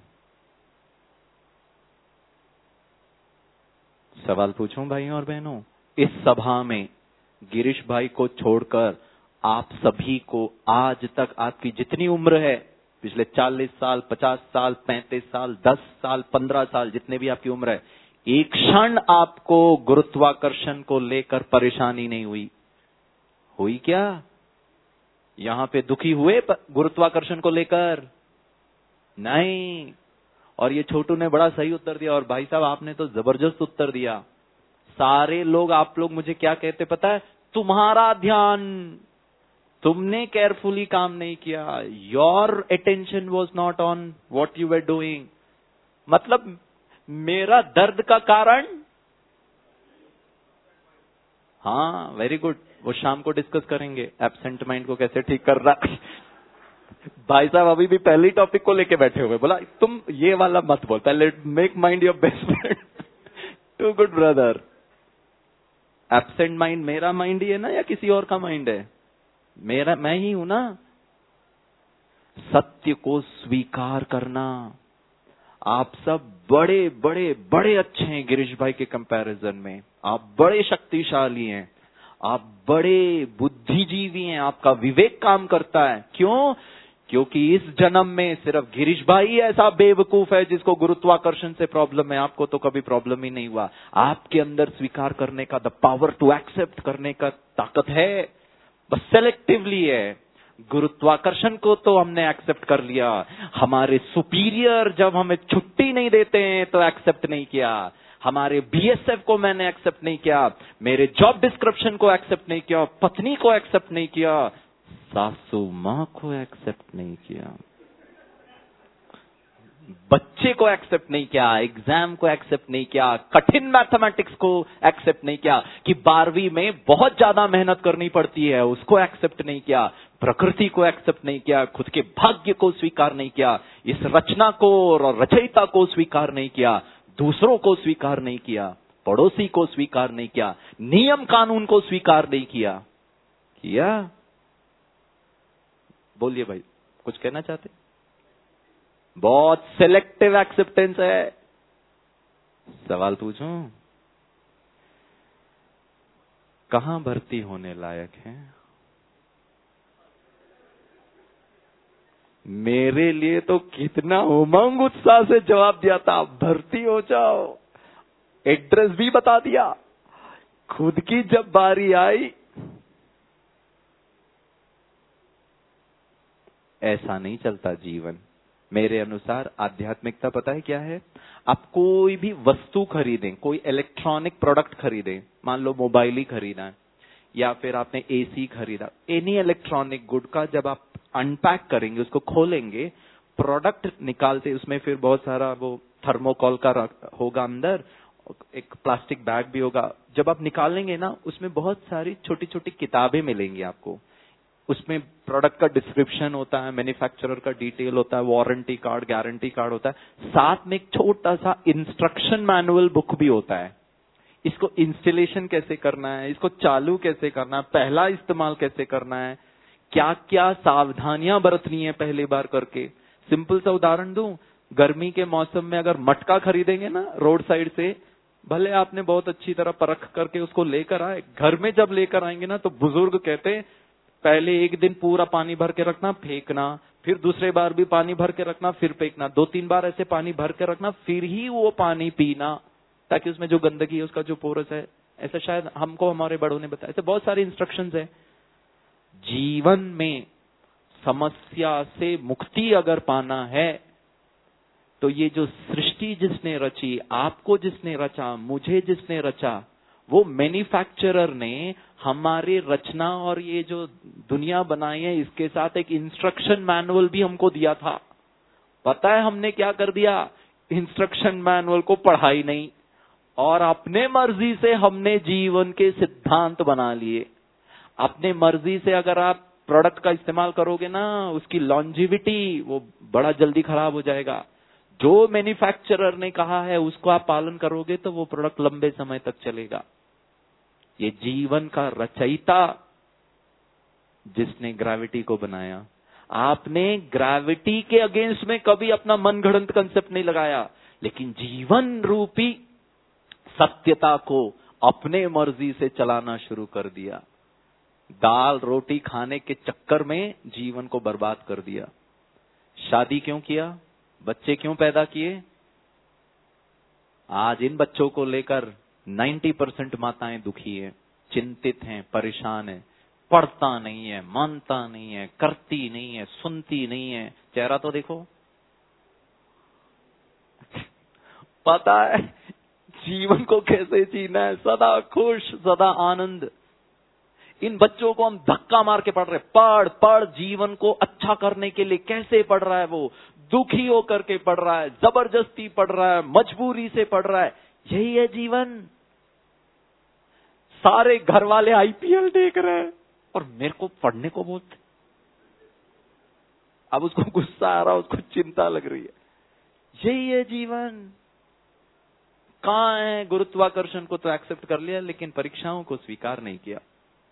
सवाल पूछूं भाइयों और बहनों, इस सभा में गिरीश भाई को छोड़कर आप सभी को आज तक आपकी जितनी उम्र है, पिछले चालीस साल, पचास साल, पैंतीस साल, दस साल, पंद्रह साल, जितने भी आपकी उम्र है, एक क्षण आपको गुरुत्वाकर्षण को लेकर परेशानी नहीं हुई? हुई क्या? यहां पे दुखी हुए गुरुत्वाकर्षण को लेकर? नहीं। और ये छोटू ने बड़ा सही उत्तर दिया, और भाई साहब आपने तो जबरदस्त उत्तर दिया। सारे लोग, आप लोग मुझे क्या कहते पता है? तुम्हारा ध्यान, तुमने केयरफुली काम नहीं किया, your attention was not on what you were doing. मतलब मेरा दर्द का कारण, हाँ वेरी गुड, वो शाम को डिस्कस करेंगे एब्सेंट माइंड को कैसे ठीक कर रहा। भाई साहब अभी भी पहली टॉपिक को लेके बैठे हुए, बोला तुम ये वाला मत बोल, पहले make mind your best friend. Too good brother. Absent mind मेरा माइंड ही है ना, या किसी और का माइंड है? मेरा, मैं ही हूं ना। सत्य को स्वीकार करना। आप सब बड़े बड़े बड़े अच्छे हैं गिरीश भाई के कंपैरिजन में, आप बड़े शक्तिशाली हैं, आप बड़े बुद्धिजीवी हैं, आपका विवेक काम करता है। क्यों? क्योंकि इस जन्म में सिर्फ गिरीश भाई ऐसा बेवकूफ है जिसको गुरुत्वाकर्षण से प्रॉब्लम है, आपको तो कभी प्रॉब्लम ही नहीं हुआ। आपके अंदर स्वीकार करने का, द पावर टू एक्सेप्ट करने का ताकत है, बस सेलेक्टिवली है। गुरुत्वाकर्षण को तो हमने एक्सेप्ट कर लिया, हमारे सुपीरियर जब हमें छुट्टी नहीं देते हैं तो एक्सेप्ट नहीं किया, हमारे बीएसएफ को मैंने एक्सेप्ट नहीं किया, मेरे जॉब डिस्क्रिप्शन को एक्सेप्ट नहीं किया, पत्नी को एक्सेप्ट नहीं किया, सासू माँ को एक्सेप्ट नहीं किया, बच्चे को एक्सेप्ट नहीं किया, एग्जाम को एक्सेप्ट नहीं किया, कठिन मैथमेटिक्स को एक्सेप्ट नहीं किया कि बारहवीं में बहुत ज्यादा मेहनत करनी पड़ती है, उसको एक्सेप्ट नहीं किया, प्रकृति को एक्सेप्ट नहीं किया, खुद के भाग्य को स्वीकार नहीं किया, इस रचना को और रचयिता को स्वीकार नहीं किया, दूसरों को स्वीकार नहीं किया, पड़ोसी को स्वीकार नहीं किया, नियम कानून को स्वीकार नहीं किया। किया? बोलिए भाई, कुछ कहना चाहते? बहुत सिलेक्टिव एक्सेप्टेंस है। सवाल पूछूं, कहां भर्ती होने लायक है? मेरे लिए तो कितना उमंग उत्साह से जवाब दिया था, भर्ती हो जाओ, एड्रेस भी बता दिया। खुद की जब बारी आई, ऐसा नहीं चलता जीवन। मेरे अनुसार आध्यात्मिकता पता है क्या है? आप कोई भी वस्तु खरीदें, कोई इलेक्ट्रॉनिक प्रोडक्ट खरीदें, मान लो मोबाइल ही खरीदा है या फिर आपने एसी खरीदा, एनी इलेक्ट्रॉनिक गुड का जब आप अनपैक करेंगे, उसको खोलेंगे, प्रोडक्ट निकालते, उसमें फिर बहुत सारा वो थर्मोकॉल का होगा अंदर, एक प्लास्टिक बैग भी होगा। जब आप निकालेंगे ना, उसमें बहुत सारी छोटी छोटी किताबें मिलेंगी आपको। उसमें प्रोडक्ट का डिस्क्रिप्शन होता है, मैन्युफैक्चरर का डिटेल होता है, वारंटी कार्ड, गारंटी कार्ड होता है, साथ में एक छोटा सा इंस्ट्रक्शन मैनुअल बुक भी होता है। इसको इंस्टॉलेशन कैसे करना है, इसको चालू कैसे करना है, पहला इस्तेमाल कैसे करना है, क्या क्या सावधानियां बरतनी है पहली बार करके। सिंपल सा उदाहरण दूं, गर्मी के मौसम में अगर मटका खरीदेंगे ना रोड साइड से, भले आपने बहुत अच्छी तरह परख करके उसको लेकर आए, घर में जब लेकर आएंगे ना तो बुजुर्ग कहते हैं पहले एक दिन पूरा पानी भर के रखना, फेंकना, फिर दूसरे बार भी पानी भर के रखना, फिर फेंकना, दो तीन बार ऐसे पानी भर के रखना, फिर ही वो पानी पीना, ताकि उसमें जो गंदगी है उसका जो पोरस है, ऐसा शायद हमको हमारे बड़ों ने बताया। ऐसे बहुत सारे इंस्ट्रक्शंस है। जीवन में समस्या से मुक्ति अगर पाना है तो ये जो सृष्टि जिसने रची, आपको जिसने रचा, मुझे जिसने रचा, वो मैन्युफैक्चरर ने हमारे रचना और ये जो दुनिया बनाई है इसके साथ एक इंस्ट्रक्शन मैनुअल भी हमको दिया था। पता है हमने क्या कर दिया? इंस्ट्रक्शन मैनुअल को पढ़ा ही नहीं और अपने मर्जी से हमने जीवन के सिद्धांत बना लिए। अपने मर्जी से अगर आप प्रोडक्ट का इस्तेमाल करोगे ना, उसकी लॉन्जिविटी वो बड़ा जल्दी खराब हो जाएगा। जो मैन्युफैक्चरर ने कहा है उसको आप पालन करोगे तो वो प्रोडक्ट लंबे समय तक चलेगा। ये जीवन का रचयिता जिसने ग्रेविटी को बनाया, आपने ग्रेविटी के अगेंस्ट में कभी अपना मनगढ़ंत कंसेप्ट नहीं लगाया, लेकिन जीवन रूपी सत्यता को अपने मर्जी से चलाना शुरू कर दिया। दाल रोटी खाने के चक्कर में जीवन को बर्बाद कर दिया। शादी क्यों किया? बच्चे क्यों पैदा किए? आज इन बच्चों को लेकर नब्बे परसेंट माताएं दुखी है, चिंतित हैं, परेशान है। पढ़ता नहीं है, मानता नहीं है, करती नहीं है, सुनती नहीं है। चेहरा तो देखो, पता है जीवन को कैसे जीना है, सदा खुश, सदा आनंद। इन बच्चों को हम धक्का मार के पढ़ रहे, पढ़ पढ़, जीवन को अच्छा करने के लिए कैसे पढ़ रहा है, वो दुखी होकर के पढ़ रहा है, जबरदस्ती पढ़ रहा है, मजबूरी से पढ़ रहा है। यही है जीवन। सारे घर वाले आईपीएल देख रहे हैं और मेरे को पढ़ने को बोलते। अब उसको गुस्सा आ रहा, उसको चिंता लग रही है। यही है जीवन। कहां है? गुरुत्वाकर्षण को तो एक्सेप्ट कर लिया, लेकिन परीक्षाओं को स्वीकार नहीं किया।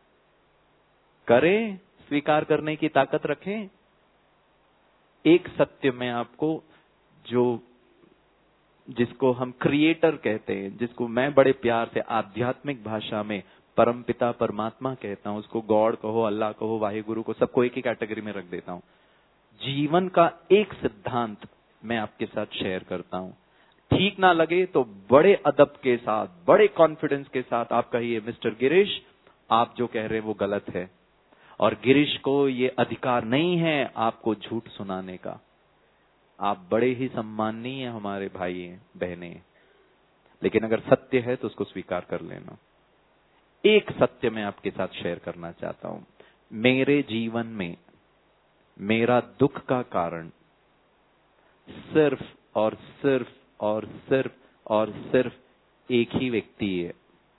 करें, स्वीकार करने की ताकत रखें। एक सत्य में आपको, जो जिसको हम क्रिएटर कहते हैं, जिसको मैं बड़े प्यार से आध्यात्मिक भाषा में परमपिता परमात्मा कहता हूं, उसको गॉड कहो, अल्लाह कहो, वाहिगुरु को, सबको एक ही कैटेगरी में रख देता हूं। जीवन का एक सिद्धांत मैं आपके साथ शेयर करता हूं। ठीक ना लगे तो बड़े अदब के साथ, बड़े कॉन्फिडेंस के साथ आप कहिए, मिस्टर गिरीश, आप जो कह रहे हैं वो गलत है। और गिरीश को ये अधिकार नहीं है आपको झूठ सुनाने का। आप बड़े ही सम्माननीय हमारे भाई हैं, बहनें हैं, लेकिन अगर सत्य है तो उसको स्वीकार कर लेना। एक सत्य मैं आपके साथ शेयर करना चाहता हूं। मेरे जीवन में मेरा दुख का कारण सिर्फ और सिर्फ और सिर्फ और सिर्फ एक ही व्यक्ति है,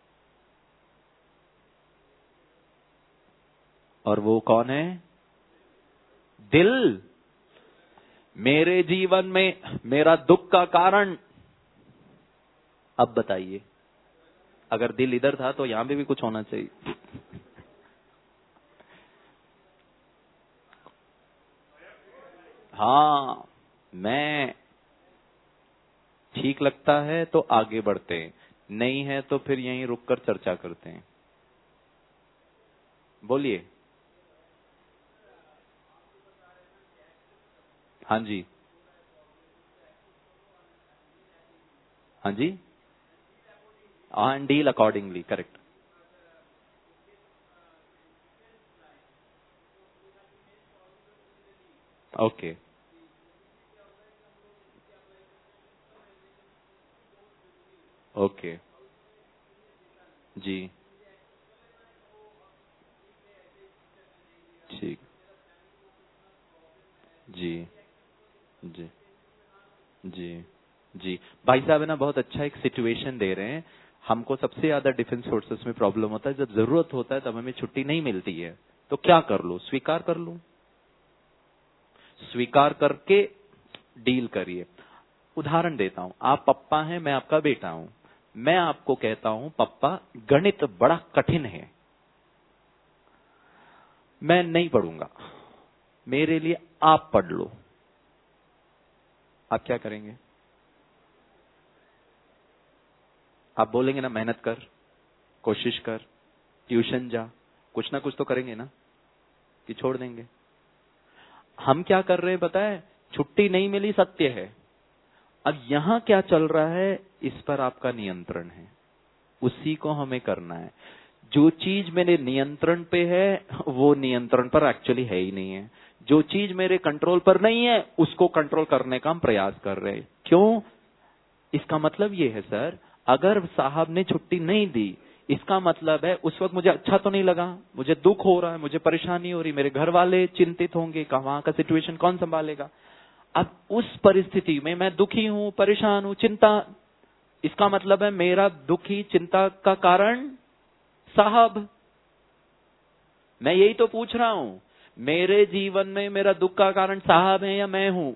और वो कौन है? दिल। मेरे जीवन में मेरा दुख का कारण, अब बताइए, अगर दिल इधर था तो यहां पे भी कुछ होना चाहिए। हाँ, मैं ठीक लगता है तो आगे बढ़ते हैं, नहीं है तो फिर यहीं रुककर चर्चा करते हैं। बोलिए। हाँ जी, हाँ जी, हाँ, deal accordingly, correct. Okay, okay, जी, ठीक, जी, जी, जी, जी। भाई साहब है ना, बहुत अच्छा एक सिचुएशन दे रहे हैं। हमको सबसे ज्यादा डिफेंस फोर्सेस में प्रॉब्लम होता है, जब जरूरत होता है तब हमें छुट्टी नहीं मिलती है, तो क्या कर लो? स्वीकार कर लो, स्वीकार करके डील करिए। उदाहरण देता हूं, आप पप्पा हैं, मैं आपका बेटा हूं। मैं आपको कहता हूं, पप्पा गणित बड़ा कठिन है, मैं नहीं पढ़ूंगा, मेरे लिए आप पढ़ लो। आप क्या करेंगे? आप बोलेंगे ना, मेहनत कर, कोशिश कर, ट्यूशन जा, कुछ ना कुछ तो करेंगे ना, कि छोड़ देंगे? हम क्या कर रहे हैं पता है? छुट्टी नहीं मिली, सत्य है। अब यहां क्या चल रहा है, इस पर आपका नियंत्रण है, उसी को हमें करना है। जो चीज मेरे नियंत्रण पे है वो नियंत्रण पर एक्चुअली है ही नहीं है। जो चीज मेरे कंट्रोल पर नहीं है उसको कंट्रोल करने का हम प्रयास कर रहे हैं। क्यों? इसका मतलब ये है सर, अगर साहब ने छुट्टी नहीं दी, इसका मतलब है उस वक्त मुझे अच्छा तो नहीं लगा, मुझे दुख हो रहा है, मुझे परेशानी हो रही, मेरे घर वाले चिंतित होंगे, वहां का सिचुएशन कौन संभालेगा? अब उस परिस्थिति में मैं दुखी हूं, परेशान हूं, चिंता, इसका मतलब है मेरा दुखी चिंता का कारण साहब। मैं यही तो पूछ रहा हूं, मेरे जीवन में मेरा दुख का कारण साहब है या मैं हूं?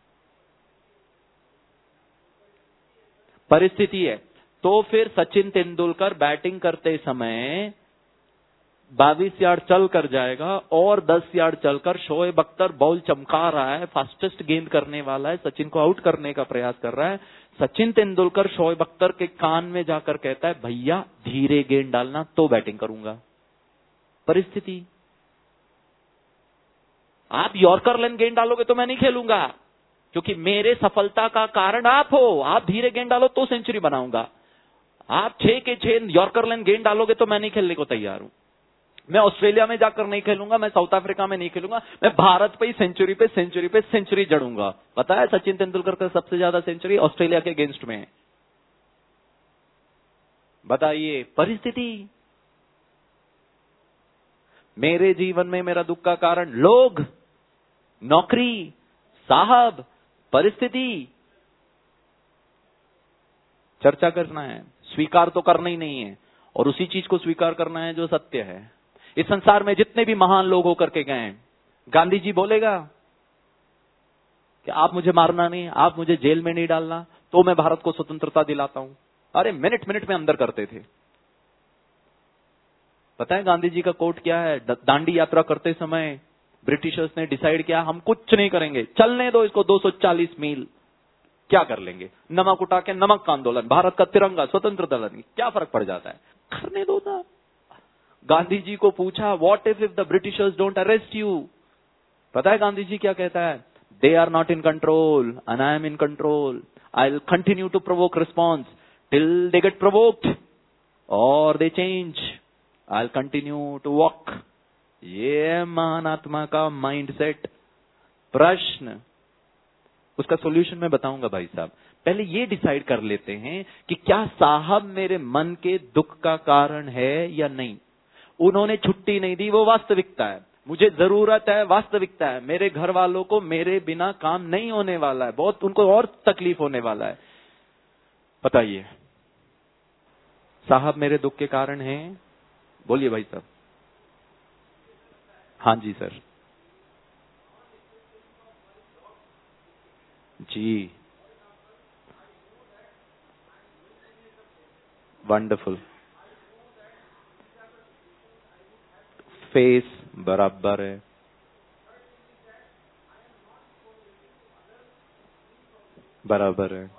परिस्थिति है। तो फिर सचिन तेंदुलकर बैटिंग करते समय बाईस यार्ड चल कर जाएगा और दस यार्ड चलकर शोएब अख्तर बॉल चमका रहा है, फास्टेस्ट गेंद करने वाला है, सचिन को आउट करने का प्रयास कर रहा है। सचिन तेंदुलकर शोएब अख्तर के कान में जाकर कहता है, भैया धीरे गेंद डालना तो बैटिंग करूंगा। परिस्थिति। आप यॉर्कर लेन गेंद डालोगे तो मैं नहीं खेलूंगा, क्योंकि मेरे सफलता का कारण आप हो। आप धीरे गेंद डालो तो सेंचुरी बनाऊंगा। आप छह के छह यॉर्कर लेन गेंद डालोगे तो मैं नहीं खेलने को तैयार हूं। मैं ऑस्ट्रेलिया में जाकर नहीं खेलूंगा, मैं साउथ अफ्रीका में नहीं खेलूंगा, मैं भारत पे ही सेंचुरी पे सेंचुरी पे सेंचुरी जड़ूंगा। पता है सचिन तेंदुलकर का सबसे ज्यादा सेंचुरी ऑस्ट्रेलिया के अगेंस्ट में है। बताइए, परिस्थिति। मेरे जीवन में मेरा दुख का कारण लोग, नौकरी, साहब, परिस्थिति। चर्चा करना है, स्वीकार तो करना ही नहीं है, और उसी चीज को स्वीकार करना है जो सत्य है। इस संसार में जितने भी महान लोग होकर के गए, गांधी जी बोलेगा कि आप मुझे मारना नहीं, आप मुझे जेल में नहीं डालना, तो मैं भारत को स्वतंत्रता दिलाता हूं। अरे मिनट मिनट में अंदर करते थे। पता है गांधी जी का कोट क्या है? दांडी यात्रा करते समय ब्रिटिशर्स ने डिसाइड किया, हम कुछ नहीं करेंगे, चलने दो इसको दो सौ चालीस मील, क्या कर लेंगे? नमक उठा के नमक का आंदोलन, भारत का तिरंगा, स्वतंत्रता दलानी, क्या फर्क पड़ जाता है? करने दो ना। गांधी जी को पूछा, what if if the Britishers don't arrest you? पता है गांधी जी क्या कहता है? They are not in control and I am in control. I will continue to provoke response till they get provoked और they change. I will continue to walk ये है महान आत्मा का माइंडसेट। प्रश्न, उसका सॉल्यूशन मैं बताऊंगा भाई साहब। पहले ये डिसाइड कर लेते हैं कि क्या साहब मेरे मन के दुख का कारण है या नहीं। उन्होंने छुट्टी नहीं दी, वो वास्तविकता है। मुझे जरूरत है, वास्तविकता है। मेरे घर वालों को मेरे बिना काम नहीं होने वाला है, बहुत उनको और तकलीफ होने वाला है। बताइए, साहब मेरे दुख के कारण है? बोलिए भाई साहब। हाँ जी सर। जी, वंडरफुल। फेस बराबर है, बराबर है।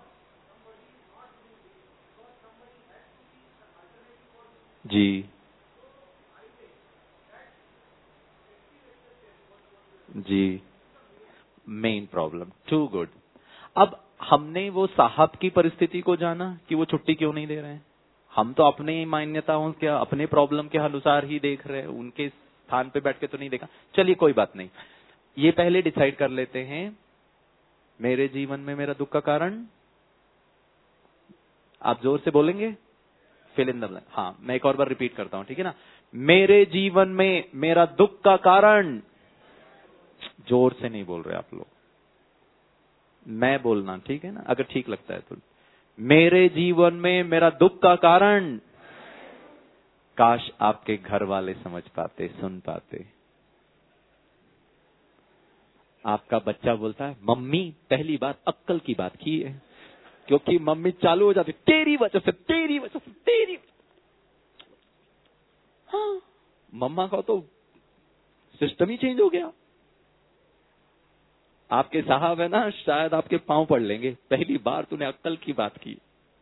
जी जी, मेन प्रॉब्लम। Too good. अब हमने वो साहब की परिस्थिति को जाना कि वो छुट्टी क्यों नहीं दे रहे हैं। हम तो अपनी मान्यताओं के, अपने प्रॉब्लम के अनुसार ही देख रहे हैं, उनके स्थान पे बैठ के तो नहीं देखा। चलिए कोई बात नहीं, ये पहले डिसाइड कर लेते हैं। मेरे जीवन में मेरा दुख का कारण, आप जोर से बोलेंगे, फिल इन द ब्लैंक। हाँ, मैं एक और बार रिपीट करता हूं, ठीक है ना। मेरे जीवन में मेरा दुख का कारण, जोर से नहीं बोल रहे आप लोग, मैं बोलना, ठीक है ना, अगर ठीक लगता है तो। मेरे जीवन में मेरा दुख का कारण, काश आपके घर वाले समझ पाते, सुन पाते। आपका बच्चा बोलता है, मम्मी पहली बार अक्कल की बात की है, क्योंकि मम्मी चालू हो जाती, तेरी वजह से, तेरी वजह से, तेरी। हाँ, मम्मा का तो सिस्टम ही चेंज हो गया। आपके साहब है ना, शायद आपके पांव पड़ लेंगे, पहली बार तूने अक्कल की बात की।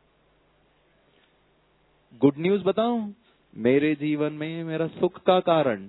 गुड न्यूज बताऊं, मेरे जीवन में मेरा सुख का कारण,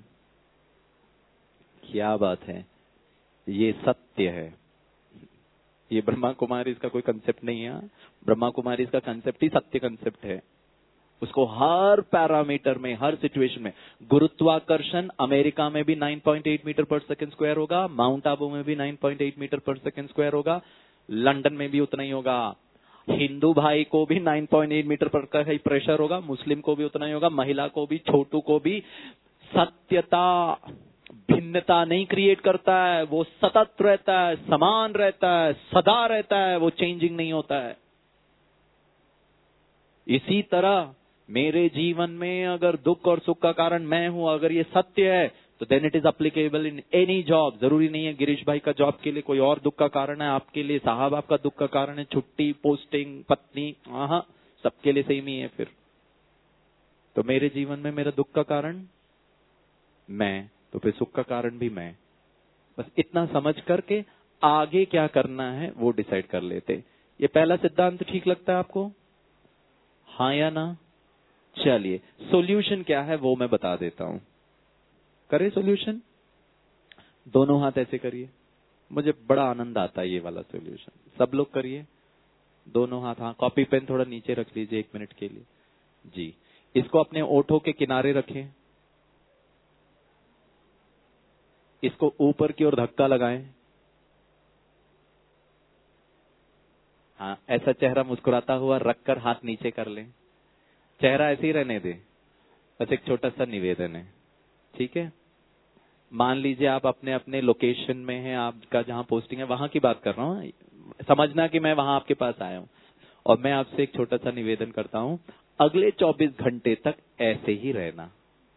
क्या बात है, ये सत्य है। ये ब्रह्मा कुमारी इसका कोई कंसेप्ट नहीं है। ब्रह्मा कुमारी इसका कंसेप्ट ही सत्य कंसेप्ट है। उसको हर पैरामीटर में, हर सिचुएशन में, गुरुत्वाकर्षण अमेरिका में भी नौ पॉइंट आठ मीटर पर सेकंड स्क्वायर होगा, माउंट आबू में भी नौ पॉइंट आठ मीटर पर सेकंड स्क्वायर होगा, लंदन में भी उतना ही होगा। हिंदू भाई को भी नौ पॉइंट आठ मीटर पर का ही प्रेशर होगा, मुस्लिम को भी उतना ही होगा, महिला को भी, छोटू को भी। सत्यता भिन्नता नहीं क्रिएट करता है, वो सतत रहता है, समान रहता है, सदा रहता है, वो चेंजिंग नहीं होता है। इसी तरह मेरे जीवन में अगर दुख और सुख का कारण मैं हूं, अगर ये सत्य है, तो then it is applicable in any job. जरूरी नहीं है गिरीश भाई का जॉब के लिए कोई और दुख का कारण है, आपके लिए साहब आपका दुख का कारण है, छुट्टी, पोस्टिंग, पत्नी, हाँ, सबके लिए सेम ही है फिर। तो मेरे जीवन में मेरा दुख का कारण मैं, तो फिर सुख का कारण भी मैं। बस इतना समझ करके आगे क्या करना है वो डिसाइड कर लेते। ये पहला सिद्धांत ठीक लगता है आपको, हाँ या ना? चलिए, सॉल्यूशन क्या है वो मैं बता देता हूं। करें सॉल्यूशन? दोनों हाथ ऐसे करिए, मुझे बड़ा आनंद आता है ये वाला सॉल्यूशन। सब लोग करिए, दोनों हाथ। हाँ, कॉपी पेन थोड़ा नीचे रख लीजिए एक मिनट के लिए जी। इसको अपने ओठों के किनारे रखें, इसको ऊपर की ओर धक्का लगाएं। हाँ, ऐसा चेहरा मुस्कुराता हुआ रखकर हाथ नीचे कर लें, चेहरा ऐसे ही रहने दें। बस एक छोटा सा निवेदन है, ठीक है। मान लीजिए आप अपने अपने लोकेशन में हैं, आपका जहां पोस्टिंग है वहां की बात कर रहा हूं, समझना कि मैं वहां आपके पास आया हूं। और मैं आपसे एक छोटा सा निवेदन करता हूं, अगले चौबीस घंटे तक ऐसे ही रहना।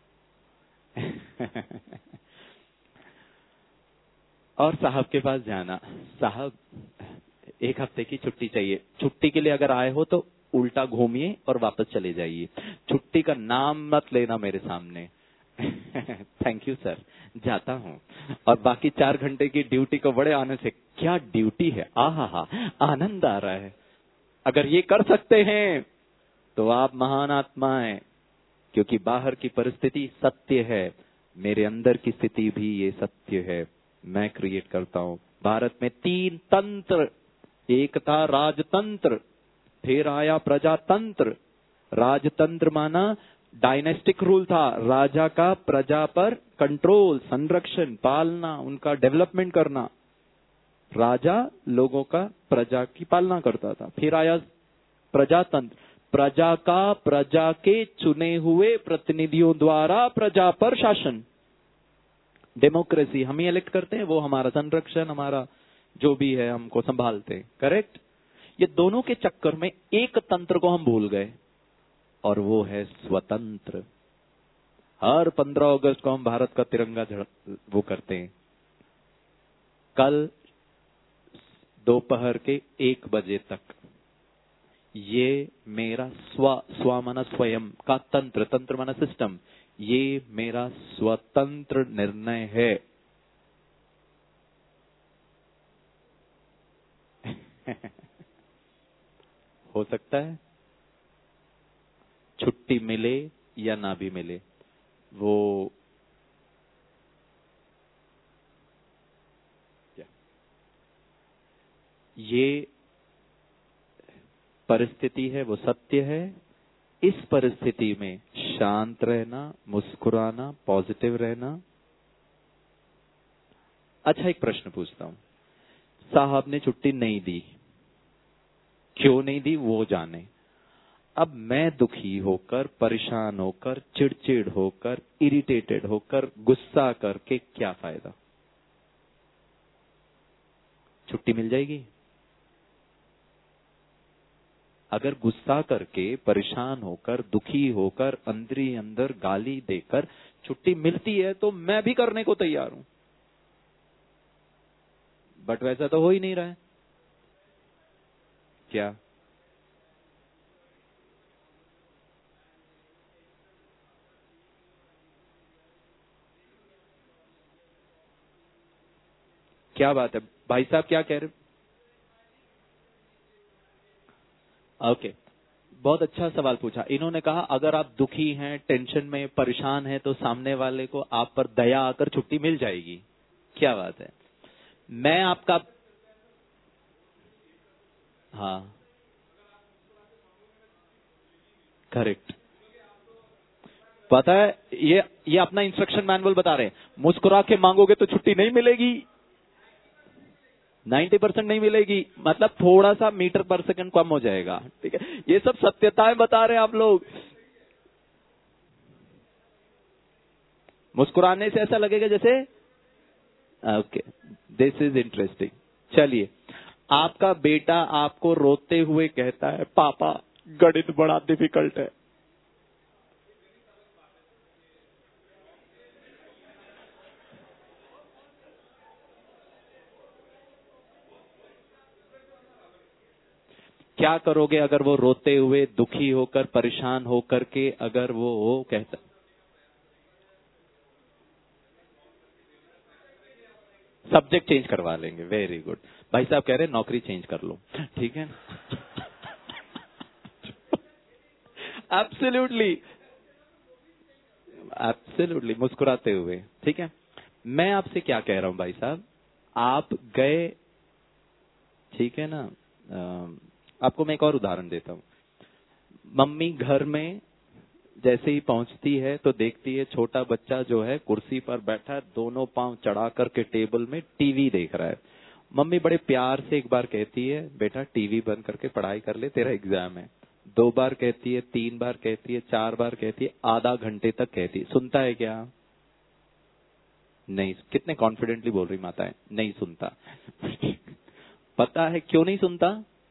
और साहब के पास जाना, साहब एक हफ्ते की छुट्टी चाहिए। छुट्टी के लिए अगर आए हो तो उल्टा घूमिए और वापस चले जाइए, छुट्टी का नाम मत लेना मेरे सामने। थैंक यू सर, जाता हूँ। और बाकी चार घंटे की ड्यूटी को बड़े आनंद से, क्या ड्यूटी है, आहा हा, आनंद आ रहा है। अगर ये कर सकते हैं तो आप महान आत्मा हैं, क्योंकि बाहर की परिस्थिति सत्य है, मेरे अंदर की स्थिति भी ये सत्य है, मैं क्रिएट करता हूँ। भारत में तीन तंत्र, एक था राजतंत्र, फिर आया प्रजातंत्र। राजतंत्र माना डायनेस्टिक रूल था, राजा का प्रजा पर कंट्रोल, संरक्षण, पालना, उनका डेवलपमेंट करना। राजा लोगों का प्रजा की पालना करता था। फिर आया प्रजातंत्र, प्रजा का प्रजा के चुने हुए प्रतिनिधियों द्वारा प्रजा पर शासन। डेमोक्रेसी, हम ही इलेक्ट करते हैं, वो हमारा संरक्षण, हमारा जो भी है हमको संभालते हैं। करेक्ट। ये दोनों के चक्कर में एक तंत्र को हम भूल गए, और वो है स्वतंत्र। हर पंद्रह अगस्त को हम भारत का तिरंगा वो करते हैं। कल दोपहर के एक बजे तक ये मेरा स्व स्व माना स्वयं का तंत्र, तंत्र माना सिस्टम, ये मेरा स्वतंत्र निर्णय है। हो सकता है छुट्टी मिले या ना भी मिले, वो क्या ये परिस्थिति है, वो सत्य है। इस परिस्थिति में शांत रहना, मुस्कुराना, पॉजिटिव रहना। अच्छा, एक प्रश्न पूछता हूं, साहब ने छुट्टी नहीं दी, क्यों नहीं दी वो जाने। अब मैं दुखी होकर, परेशान होकर, चिड़चिड़ होकर, इरिटेटेड होकर, गुस्सा करके क्या फायदा? छुट्टी मिल जाएगी? अगर गुस्सा करके, परेशान होकर, दुखी होकर, अंदरी अंदर गाली देकर छुट्टी मिलती है तो मैं भी करने को तैयार हूं, बट वैसा तो हो ही नहीं रहा है। क्या क्या बात है भाई साहब, क्या कह रहे? Okay okay. बहुत अच्छा सवाल पूछा। इन्होंने कहा अगर आप दुखी हैं, टेंशन में, परेशान हैं, तो सामने वाले को आप पर दया आकर छुट्टी मिल जाएगी। क्या बात है। मैं आपका, हाँ करेक्ट, पता है, ये ये अपना इंस्ट्रक्शन मैनुअल बता रहे हैं। मुस्कुरा के मांगोगे तो छुट्टी नहीं मिलेगी, नब्बे परसेंट नहीं मिलेगी, मतलब थोड़ा सा मीटर पर सेकंड कम हो जाएगा। ठीक है, ये सब सत्यताएं बता रहे हैं आप लोग। मुस्कुराने से ऐसा लगेगा जैसे, ओके, दिस इज इंटरेस्टिंग। चलिए, आपका बेटा आपको रोते हुए कहता है पापा गणित बड़ा डिफिकल्ट है, क्या करोगे अगर वो रोते हुए, दुखी होकर, परेशान होकर के अगर वो, वो कहता? सब्जेक्ट चेंज करवा लेंगे। Very good. भाई साहब कह रहे हैं नौकरी चेंज कर लो, ठीक है। एब्सोल्युटली, एब्सोल्युटली, मुस्कुराते हुए। ठीक है, मैं आपसे क्या कह रहा हूं भाई साहब, आप गए, ठीक है ना। आ, आपको मैं एक और उदाहरण देता हूं। मम्मी घर में जैसे ही पहुंचती है तो देखती है छोटा बच्चा जो है कुर्सी पर बैठा है, दोनों पांव चढ़ा करके टेबल में टीवी देख रहा है। मम्मी बड़े प्यार से एक बार कहती है बेटा टीवी बंद करके पढ़ाई कर ले, तेरा एग्जाम है। दो बार कहती है, तीन बार कहती है, चार बार कहती है, आधा घंटे तक कहती है। सुनता है क्या? नहीं। कितने कॉन्फिडेंटली बोल रही माता है, नहीं सुनता। पता है क्यों नहीं सुनता?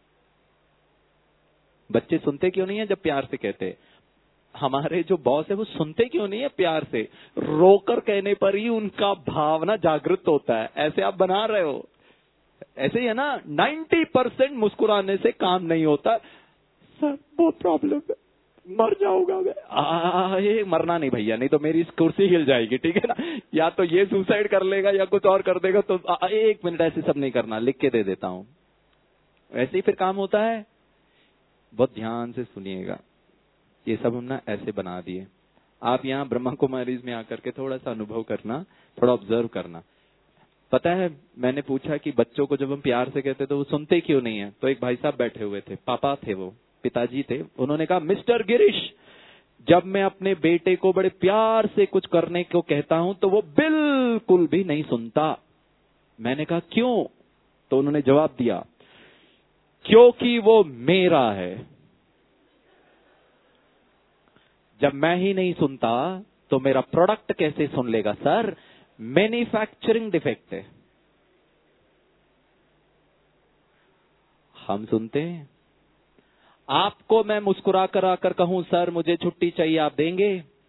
बच्चे सुनते क्यों नहीं है जब प्यार से कहते? हमारे जो बॉस है वो सुनते क्यों नहीं है प्यार से? रोकर कहने पर ही उनका भावना जागृत होता है। ऐसे आप बना रहे हो, ऐसे ही है ना। नब्बे परसेंट मुस्कुराने से काम नहीं होता। सर बहुत प्रॉब्लम है, मर जाऊंगा मैं। आ, ये मरना नहीं भैया, नहीं तो मेरी कुर्सी हिल जाएगी, ठीक है ना। या तो ये सुसाइड कर लेगा या कुछ और कर देगा। तो आ, एक मिनट, ऐसे सब नहीं करना, लिख के दे देता हूं। ऐसे ही फिर काम होता है। बहुत ध्यान से सुनिएगा, ये सब हमने ऐसे बना दिए। आप यहाँ ब्रह्मा कुमारीज में आकर के थोड़ा सा अनुभव करना, थोड़ा ऑब्जर्व करना। पता है, मैंने पूछा कि बच्चों को जब हम प्यार से कहते तो वो सुनते क्यों नहीं है? तो एक भाई साहब बैठे हुए थे, पापा थे, वो पिताजी थे। उन्होंने कहा मिस्टर गिरीश, जब मैं अपने बेटे को बड़े प्यार से कुछ करने को कहता हूं तो वो बिल्कुल भी नहीं सुनता। मैंने कहा क्यों? तो उन्होंने जवाब दिया, क्योंकि वो मेरा है। जब मैं ही नहीं सुनता तो मेरा प्रोडक्ट कैसे सुन लेगा? सर, मैन्युफैक्चरिंग डिफेक्ट है। हम सुनते हैं। आपको मैं मुस्कुरा कर आकर कहूं सर मुझे छुट्टी चाहिए, आप देंगे?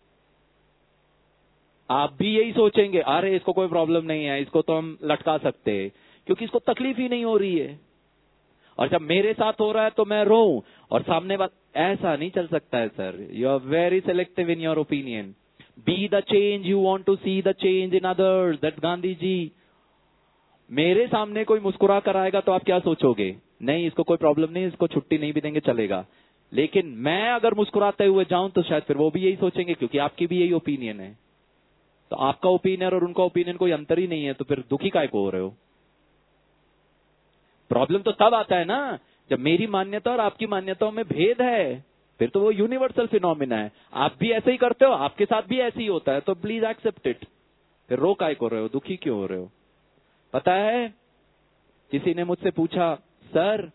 आप भी यही सोचेंगे, अरे इसको कोई प्रॉब्लम नहीं है, इसको तो हम लटका सकते हैं, क्योंकि इसको तकलीफ ही नहीं हो रही है। और जब मेरे साथ हो रहा है तो मैं रोऊं और सामने बात, ऐसा नहीं चल सकता है sir. You are very selective in your opinion. Be the change you want to see the change in others, that's Gandhi ji. मेरे सामने कोई मुस्कुरा कर आएगा तो आप क्या सोचोगे? नहीं, इसको कोई प्रॉब्लम नहीं, इसको छुट्टी नहीं भी देंगे चलेगा। लेकिन मैं अगर मुस्कुराते हुए जाऊं तो शायद फिर वो भी यही सोचेंगे, क्योंकि आपकी भी यही ओपिनियन है। तो आपका ओपिनियन और उनका ओपिनियन कोई अंतर ही नहीं है, तो फिर दुखी काय को हो रहे हो? प्रॉब्लम तो तब आता है ना जब मेरी मान्यता और आपकी मान्यताओं में भेद है, फिर तो वो यूनिवर्सल फिनोमिना है। आप भी ऐसे ही करते हो, आपके साथ भी ऐसे ही होता है, तो प्लीज एक्सेप्ट इट। फिर रो काय को रहे हो, दुखी क्यों हो रहे हो? पता है, किसी ने मुझसे पूछा, सर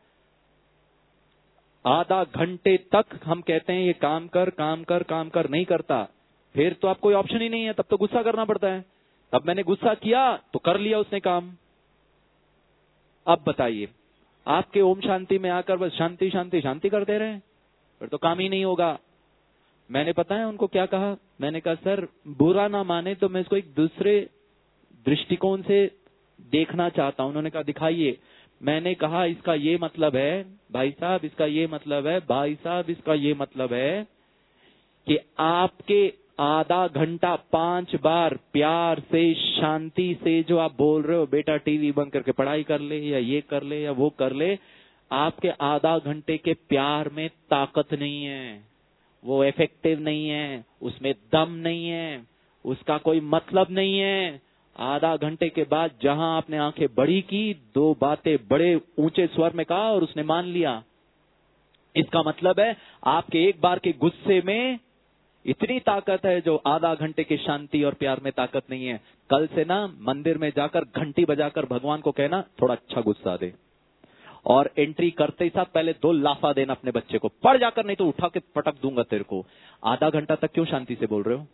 आधा घंटे तक हम कहते हैं ये काम कर काम कर काम कर, नहीं करता, फिर तो आप कोई ऑप्शन ही नहीं है, तब तो गुस्सा करना पड़ता है। तब मैंने गुस्सा किया तो कर लिया उसने काम। अब बताइए, आपके ओम शांति में आकर बस शांति शांति शांति करते रहे, फिर तो काम ही नहीं होगा। मैंने पता है उनको क्या कहा? मैंने कहा सर बुरा ना माने तो मैं इसको एक दूसरे दृष्टिकोण से देखना चाहता हूं। उन्होंने कहा दिखाइए। मैंने कहा इसका ये मतलब है भाई साहब, इसका ये मतलब है भाई साहब, इसका ये मतलब है कि आपके आधा घंटा पांच बार प्यार से शांति से जो आप बोल रहे हो, बेटा टीवी बंद करके पढ़ाई कर ले या ये कर ले या वो कर ले, आपके आधा घंटे के प्यार में ताकत नहीं है, वो इफेक्टिव नहीं है, उसमें दम नहीं है, उसका कोई मतलब नहीं है। आधा घंटे के बाद जहां आपने आंखें बड़ी की, दो बातें बड़े ऊंचे स्वर में कहा और उसने मान लिया। इसका मतलब है आपके एक बार के गुस्से में इतनी ताकत है जो आधा घंटे की शांति और प्यार में ताकत नहीं है। कल से ना मंदिर में जाकर घंटी बजाकर भगवान को कहना थोड़ा अच्छा गुस्सा दे, और एंट्री करते ही साथ पहले दो लाफा देना अपने बच्चे को, पड़ जाकर नहीं तो उठा के पटक दूंगा तेरे को। आधा घंटा तक क्यों शांति से बोल रहे हो?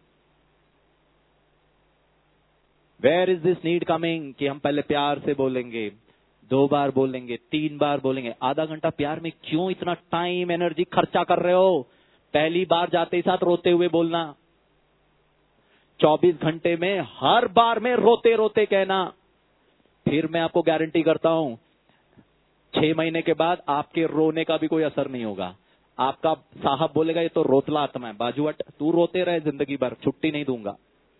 Where is this need coming कि हम पहले प्यार से बोलेंगे, दो बार बोलेंगे, तीन बार बोलेंगे। आधा घंटा प्यार में क्यों इतना टाइम एनर्जी खर्चा कर रहे हो? पहली बार जाते ही साथ रोते हुए बोलना, चौबीस घंटे में हर बार में रोते रोते कहना। फिर मैं आपको गारंटी करता हूं छह महीने के बाद आपके रोने का भी कोई असर नहीं होगा। आपका साहब बोलेगा ये तो रोतला आत्मा है, बाजू हट, तू रोते रहे जिंदगी भर, छुट्टी नहीं दूंगा।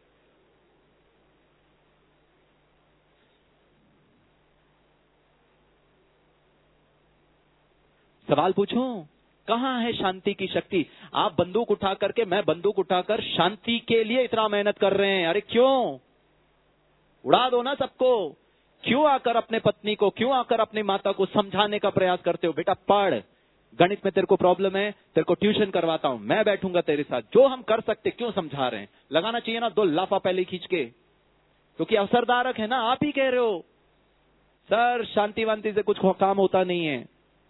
सवाल पूछूं, कहां है शांति की शक्ति? आप बंदूक उठा करके, मैं बंदूक उठाकर शांति के लिए इतना मेहनत कर रहे हैं। अरे क्यों? उड़ा दो ना सबको। क्यों आकर अपने पत्नी को, क्यों आकर अपनी माता को समझाने का प्रयास करते हो? बेटा पढ़, गणित में तेरे को प्रॉब्लम है, तेरे को ट्यूशन करवाता हूं, मैं बैठूंगा तेरे साथ, जो हम कर सकते क्यों समझा रहे हैं? लगाना चाहिए ना दो लाफा पहले खींच के, क्योंकि असरदारक है ना। आप ही कह रहे हो सर शांति वांति से कुछ काम होता नहीं है,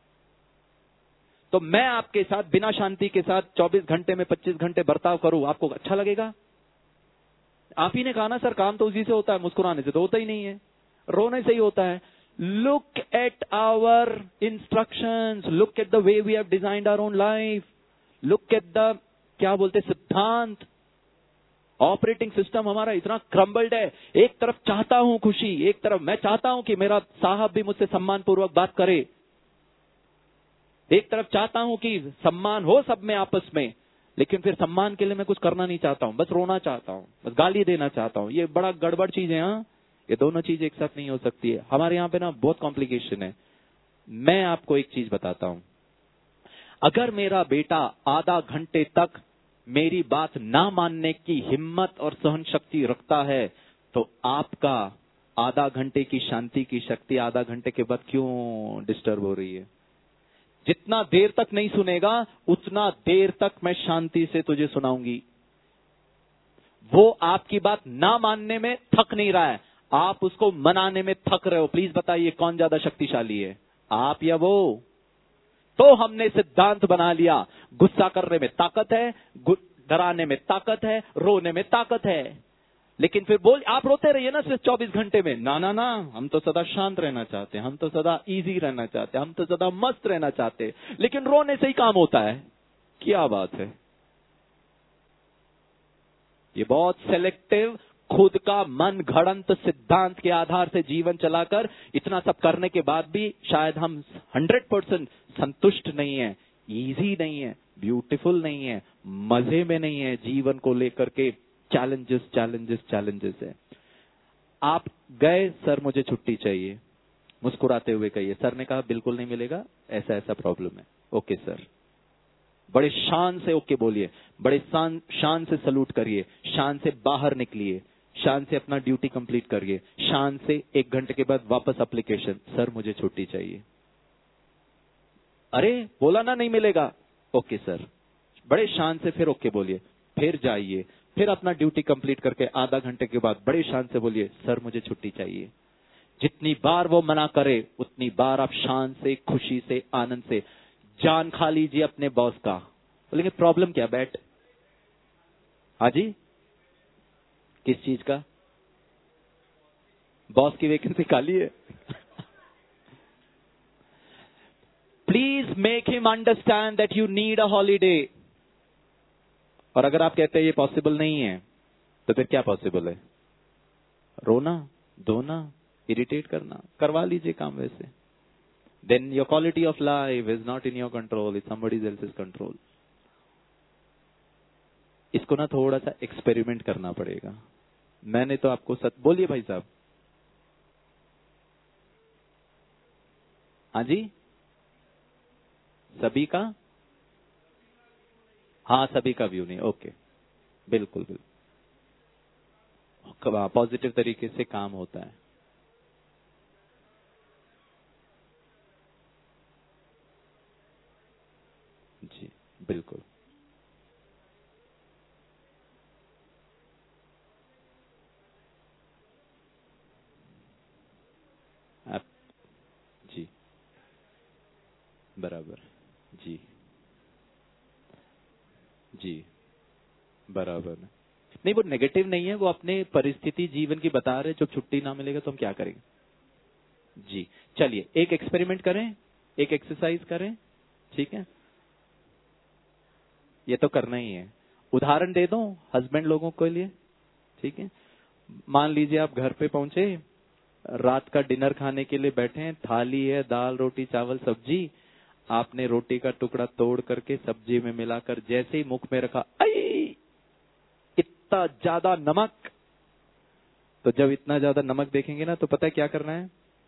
तो मैं आपके साथ बिना शांति के साथ चौबीस घंटे में पच्चीस घंटे बर्ताव करूं, आपको अच्छा लगेगा? आप ही ने कहा ना सर काम तो उसी से होता है, मुस्कुराने से तो होता ही नहीं है, रोने से ही होता है। Look at our instructions, look at the way we have designed our own life, look at the क्या बोलते सिद्धांत, ऑपरेटिंग सिस्टम हमारा इतना क्रम्बल्ड है। एक तरफ चाहता हूं खुशी, एक तरफ मैं चाहता हूं कि मेरा साहब भी मुझसे सम्मान पूर्वक बात करे, एक तरफ चाहता हूं कि सम्मान हो सब में आपस में, लेकिन फिर सम्मान के लिए मैं कुछ करना नहीं चाहता हूं, बस रोना चाहता हूं, बस गाली देना चाहता हूं। ये बड़ा गड़बड़ चीज है। हाँ, ये दोनों चीजें एक साथ नहीं हो सकती है। हमारे यहाँ पे ना बहुत कॉम्प्लिकेशन है। मैं आपको एक चीज बताता हूं, अगर मेरा बेटा आधा घंटे तक मेरी बात ना मानने की हिम्मत और सहन शक्ति रखता है, तो आपका आधा घंटे की शांति की शक्ति आधा घंटे के बाद क्यों डिस्टर्ब हो रही है? जितना देर तक नहीं सुनेगा उतना देर तक मैं शांति से तुझे सुनाऊंगी। वो आपकी बात ना मानने में थक नहीं रहा है, आप उसको मनाने में थक रहे हो। प्लीज बताइए कौन ज्यादा शक्तिशाली है, आप या वो? तो हमने सिद्धांत बना लिया, गुस्सा करने में ताकत है, डराने में ताकत है, रोने में ताकत है। लेकिन फिर बोल, आप रोते रहिए ना सिर्फ चौबीस घंटे में, ना ना ना, हम तो सदा शांत रहना चाहते हैं, हम तो सदा इजी रहना चाहते हैं, हम तो सदा मस्त रहना चाहते हैं, लेकिन रोने से ही काम होता है। क्या बात है, ये बहुत सेलेक्टिव, खुद का मन घड़ंत सिद्धांत के आधार से जीवन चलाकर इतना सब करने के बाद भी शायद हम हंड्रेड परसेंट संतुष्ट नहीं है, इजी नहीं है, ब्यूटीफुल नहीं है, मजे में नहीं है। जीवन को लेकर के चैलेंजेस चैलेंजेस चैलेंजेस है। आप गए, सर मुझे छुट्टी चाहिए, मुस्कुराते हुए कहिए। सर ने कहा बिल्कुल नहीं मिलेगा, ऐसा ऐसा प्रॉब्लम है। ओके सर, बड़े शान से ओके बोलिए, बड़े शान शान से सलूट करिए, शान से बाहर निकलिए, शान से अपना ड्यूटी कंप्लीट करिए, शान से एक घंटे के बाद वापस एप्लीकेशन, सर मुझे छुट्टी चाहिए। अरे बोला ना नहीं मिलेगा, ओके सर, बड़े शान से फिर ओके बोलिए, फिर जाइए, फिर अपना ड्यूटी कंप्लीट करके आधा घंटे के बाद बड़े शान से बोलिए, सर मुझे छुट्टी चाहिए। जितनी बार वो मना करे उतनी बार आप शान से, खुशी से, आनंद से जान खा लीजिए अपने बॉस का। बोलेंगे प्रॉब्लम क्या, बैठ। हाँ जी, किस चीज का? बॉस की वैकेंसी खाली है। Please make him understand that you need a holiday. और अगर आप कहते हैं ये पॉसिबल नहीं है, तो फिर क्या पॉसिबल है? रोना, धोना, इरिटेट करना, करवा लीजिए काम वैसे। Then your quality of life is not in your control, it's somebody else's control. इसको ना थोड़ा सा एक्सपेरिमेंट करना पड़ेगा। मैंने तो आपको सच बोलिए भाई साहब। हाँ जी, सभी का, हाँ सभी का व्यू नहीं, ओके, बिल्कुल बिल्कुल पॉजिटिव तरीके से काम होता है। जी बिल्कुल, आप जी बराबर, जी जी बराबर। नहीं वो नेगेटिव नहीं है, वो अपने परिस्थिति जीवन की बता रहे, जब छुट्टी ना मिलेगा तो हम क्या करेंगे। जी चलिए एक एक्सपेरिमेंट करें, एक एक्सरसाइज करें, ठीक है, ये तो करना ही है। उदाहरण दे दो हस्बैंड लोगों के लिए, ठीक है। मान लीजिए आप घर पे पहुंचे, रात का डिनर खाने के लिए बैठे हैं, थाली है, दाल रोटी चावल सब्जी, आपने रोटी का टुकड़ा तोड़ करके सब्जी में मिलाकर जैसे ही मुख में रखा, आई इतना ज्यादा नमक। तो जब इतना ज्यादा नमक देखेंगे ना तो पता है क्या करना है?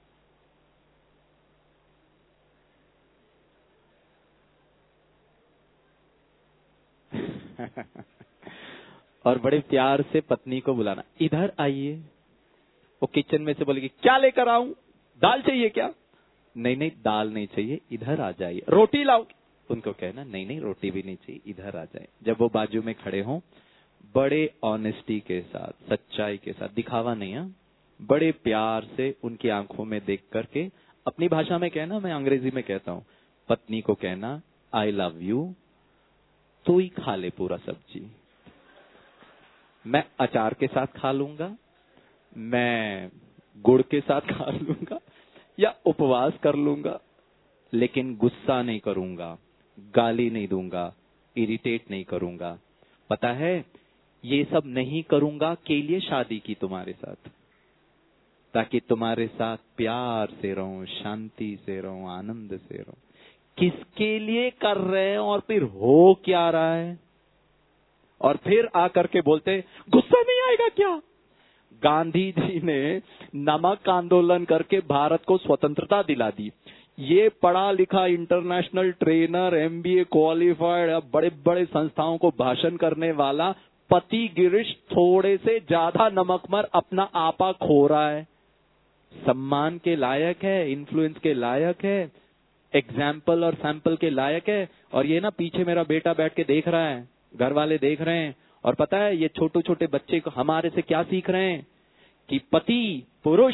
और बड़े प्यार से पत्नी को बुलाना, इधर आइए। वो किचन में से बोलेगी क्या लेकर आऊं, दाल चाहिए क्या? नहीं नहीं दाल नहीं चाहिए, इधर आ जाइए। रोटी लाओ, उनको कहना नहीं नहीं रोटी भी नहीं चाहिए, इधर आ जाए। जब वो बाजू में खड़े हों, बड़े ऑनेस्टी के साथ, सच्चाई के साथ, दिखावा नहीं है, बड़े प्यार से उनकी आंखों में देख करके, अपनी भाषा में कहना, मैं अंग्रेजी में कहता हूं, पत्नी को कहना आई लव यू, तू ही खा ले पूरा सब्जी, मैं अचार के साथ खा लूंगा, मैं गुड़ के साथ खा लूंगा या उपवास कर लूंगा, लेकिन गुस्सा नहीं करूंगा, गाली नहीं दूंगा, इरिटेट नहीं करूंगा। पता है ये सब नहीं करूंगा के लिए शादी की तुम्हारे साथ, ताकि तुम्हारे साथ प्यार से रहूं, शांति से रहूं, आनंद से रहूं। किसके लिए कर रहे हैं और फिर हो क्या रहा है? और फिर आकर के बोलते गुस्सा नहीं आएगा क्या? गांधी जी ने नमक आंदोलन करके भारत को स्वतंत्रता दिला दी। ये पढ़ा लिखा इंटरनेशनल ट्रेनर, एमबीए क्वालिफाइड, बड़े बड़े संस्थाओं को भाषण करने वाला पति गिरीश थोड़े से ज्यादा नमकमर अपना आपा खो रहा है। सम्मान के लायक है, इन्फ्लुएंस के लायक है, एग्जाम्पल और सैंपल के लायक है। और ये ना पीछे मेरा बेटा बैठ के देख रहा है, घर वाले देख रहे हैं, और पता है ये छोटे छोटे बच्चे को हमारे से क्या सीख रहे हैं कि पति पुरुष,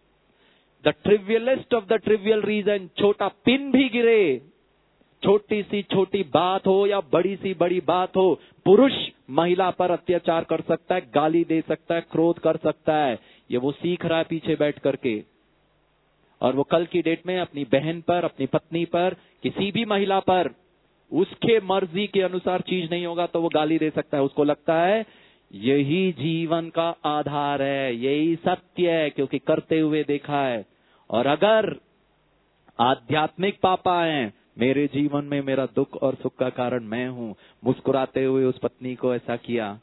the trivialest of the trivial reason, छोटा पिन भी गिरे, छोटी सी छोटी बात हो या बड़ी सी बड़ी बात हो, पुरुष महिला पर अत्याचार कर सकता है, गाली दे सकता है, क्रोध कर सकता है। ये वो सीख रहा है पीछे बैठ करके। और वो कल की डेट में अपनी बहन पर, अपनी पत्नी पर, किसी भी महिला पर उसके मर्जी के अनुसार चीज नहीं होगा तो वो गाली दे सकता है। उसको लगता है यही जीवन का आधार है, यही सत्य है, क्योंकि करते हुए देखा है। और अगर आध्यात्मिक पापा हैं, मेरे जीवन में मेरा दुख और सुख का कारण मैं हूं, मुस्कुराते हुए उस पत्नी को ऐसा किया,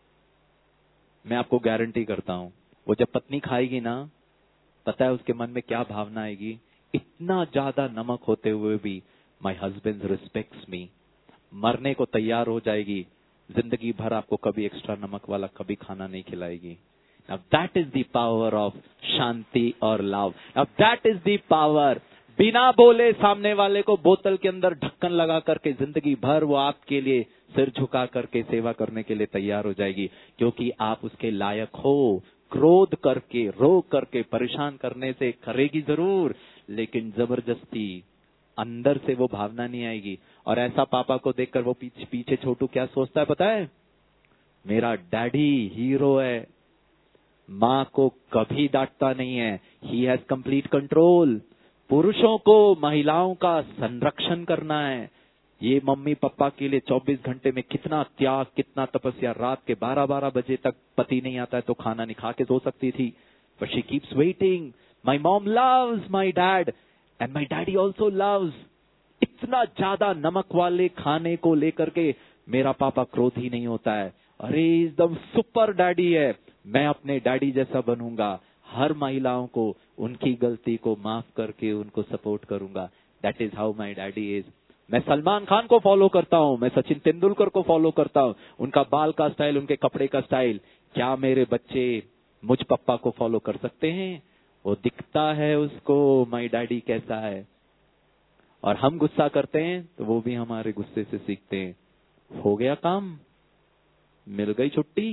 मैं आपको गारंटी करता हूं वो जब पत्नी खाएगी ना, पता है उसके मन में क्या भावना आएगी? इतना ज्यादा नमक होते हुए भी माई हस्बैंड रिस्पेक्ट्स मी, मरने को तैयार हो जाएगी, जिंदगी भर आपको कभी एक्स्ट्रा नमक वाला कभी खाना नहीं खिलाएगी। Now that is the power of शांति और love. Now that is the power। बिना बोले सामने वाले को बोतल के अंदर ढक्कन लगा करके जिंदगी भर वो आपके लिए सिर झुका करके सेवा करने के लिए तैयार हो जाएगी, क्योंकि आप उसके लायक हो। क्रोध करके, रोक करके, परेशान करने से करेगी जरूर, लेकिन जबरदस्ती अंदर से वो भावना नहीं आएगी। और ऐसा पापा को देखकर वो पीछे पीछे छोटू क्या सोचता है पता है? मेरा डैडी हीरो है, माँ को कभी डांटता नहीं है, ही हैज कंप्लीट कंट्रोल। पुरुषों को महिलाओं का संरक्षण करना है। ये मम्मी पापा के लिए चौबीस घंटे में कितना त्याग, कितना तपस्या। रात के बारह बारह बजे तक पति नहीं आता है तो खाना नहीं खा के सो सकती थी, but she keeps waiting. My mom loves my dad and my daddy also loves. इतना ज्यादा नमक वाले खाने को लेकर के मेरा पापा क्रोधी नहीं होता है। अरे एकदम सुपर डैडी है, मैं अपने डैडी जैसा बनूंगा। हर महिलाओं को उनकी गलती को माफ करके उनको सपोर्ट करूंगा। That is how my daddy is. मैं सलमान खान को फॉलो करता हूं, मैं सचिन तेंदुलकर को फॉलो करता हूं, उनका बाल का स्टाइल, उनके कपड़े का स्टाइल। क्या मेरे बच्चे मुझ पप्पा को फॉलो कर सकते हैं? वो दिखता है उसको माई डैडी कैसा है। और हम गुस्सा करते हैं तो वो भी हमारे गुस्से से सीखते हैं। हो गया काम, मिल गई छुट्टी।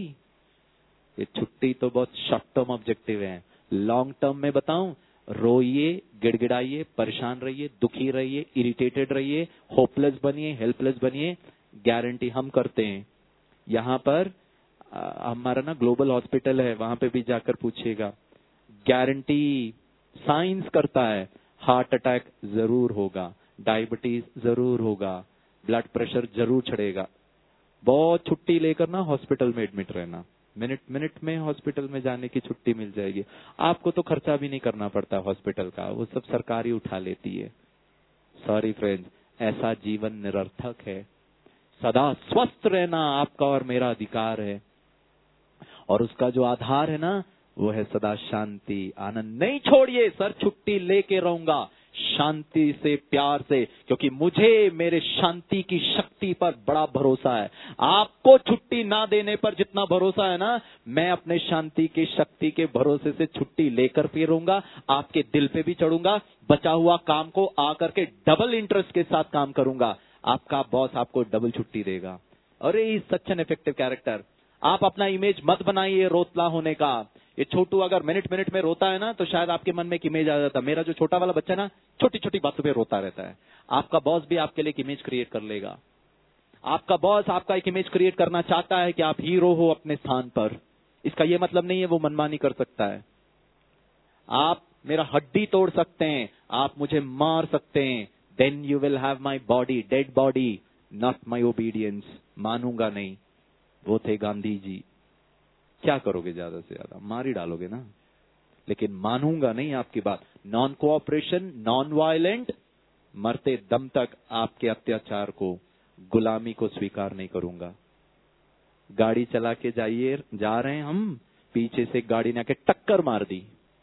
ये छुट्टी तो बहुत शॉर्ट टर्म ऑब्जेक्टिव है। लॉन्ग टर्म में बताऊं, रोइए, गिड़गिड़ाइए, परेशान रहिए, दुखी रहिए, इरिटेटेड रहिए, होपलेस बनिए, हेल्पलेस बनिए। गारंटी हम करते हैं। यहाँ पर आ, हमारा ना ग्लोबल हॉस्पिटल है, वहां पे भी जाकर पूछिएगा। गारंटी साइंस करता है, हार्ट अटैक जरूर होगा, डायबिटीज जरूर होगा, ब्लड प्रेशर जरूर चढ़ेगा। बहुत छुट्टी लेकर ना हॉस्पिटल में एडमिट रहना, मिनट मिनट में हॉस्पिटल में जाने की छुट्टी मिल जाएगी। आपको तो खर्चा भी नहीं करना पड़ता हॉस्पिटल का, वो सब सरकारी उठा लेती है। सॉरी फ्रेंड्स, ऐसा जीवन निरर्थक है। सदा स्वस्थ रहना आपका और मेरा अधिकार है, और उसका जो आधार है ना वो है सदा शांति, आनंद। नहीं छोड़िए सर, छुट्टी लेके रहूंगा शांति से, प्यार से, क्योंकि मुझे मेरे शांति की शक्ति पर बड़ा भरोसा है। आपको छुट्टी ना देने पर जितना भरोसा है ना, मैं अपने शांति की शक्ति के भरोसे से छुट्टी लेकर फिरूंगा, आपके दिल पे भी चढ़ूंगा, बचा हुआ काम को आकर के डबल इंटरेस्ट के साथ काम करूंगा। आपका बॉस आपको डबल छुट्टी देगा। अरे सच एन इफेक्टिव कैरेक्टर। आप अपना इमेज मत बनाइए रोतला होने का। ये छोटू अगर मिनट मिनट में रोता है ना, तो शायद आपके मन में एक इमेज आ जाता है। मेरा जो छोटा वाला बच्चा ना, छोटी छोटी बातों पे रोता रहता है। आपका बॉस भी आपके लिए एक इमेज क्रिएट कर लेगा। आपका बॉस आपका एक इमेज क्रिएट करना चाहता है कि आप हीरो हो अपने स्थान पर। इसका ये मतलब नहीं है वो मनमानी कर सकता है। आप मेरा हड्डी तोड़ सकते हैं, आप मुझे मार सकते हैं, then you will have my body, dead body, not my obedience. मानूंगा नहीं। वो थे गांधी जी। क्या करोगे ज्यादा से ज्यादा? मार ही डालोगे ना। लेकिन मानूंगा नहीं आपकी बात। नॉन कोऑपरेशन, नॉन वायलेंट, मरते दम तक आपके अत्याचार को, गुलामी को स्वीकार नहीं करूंगा। गाड़ी चला के जाइए, जा रहे हैं हम, पीछे से गाड़ी ने आके टक्कर मार दी,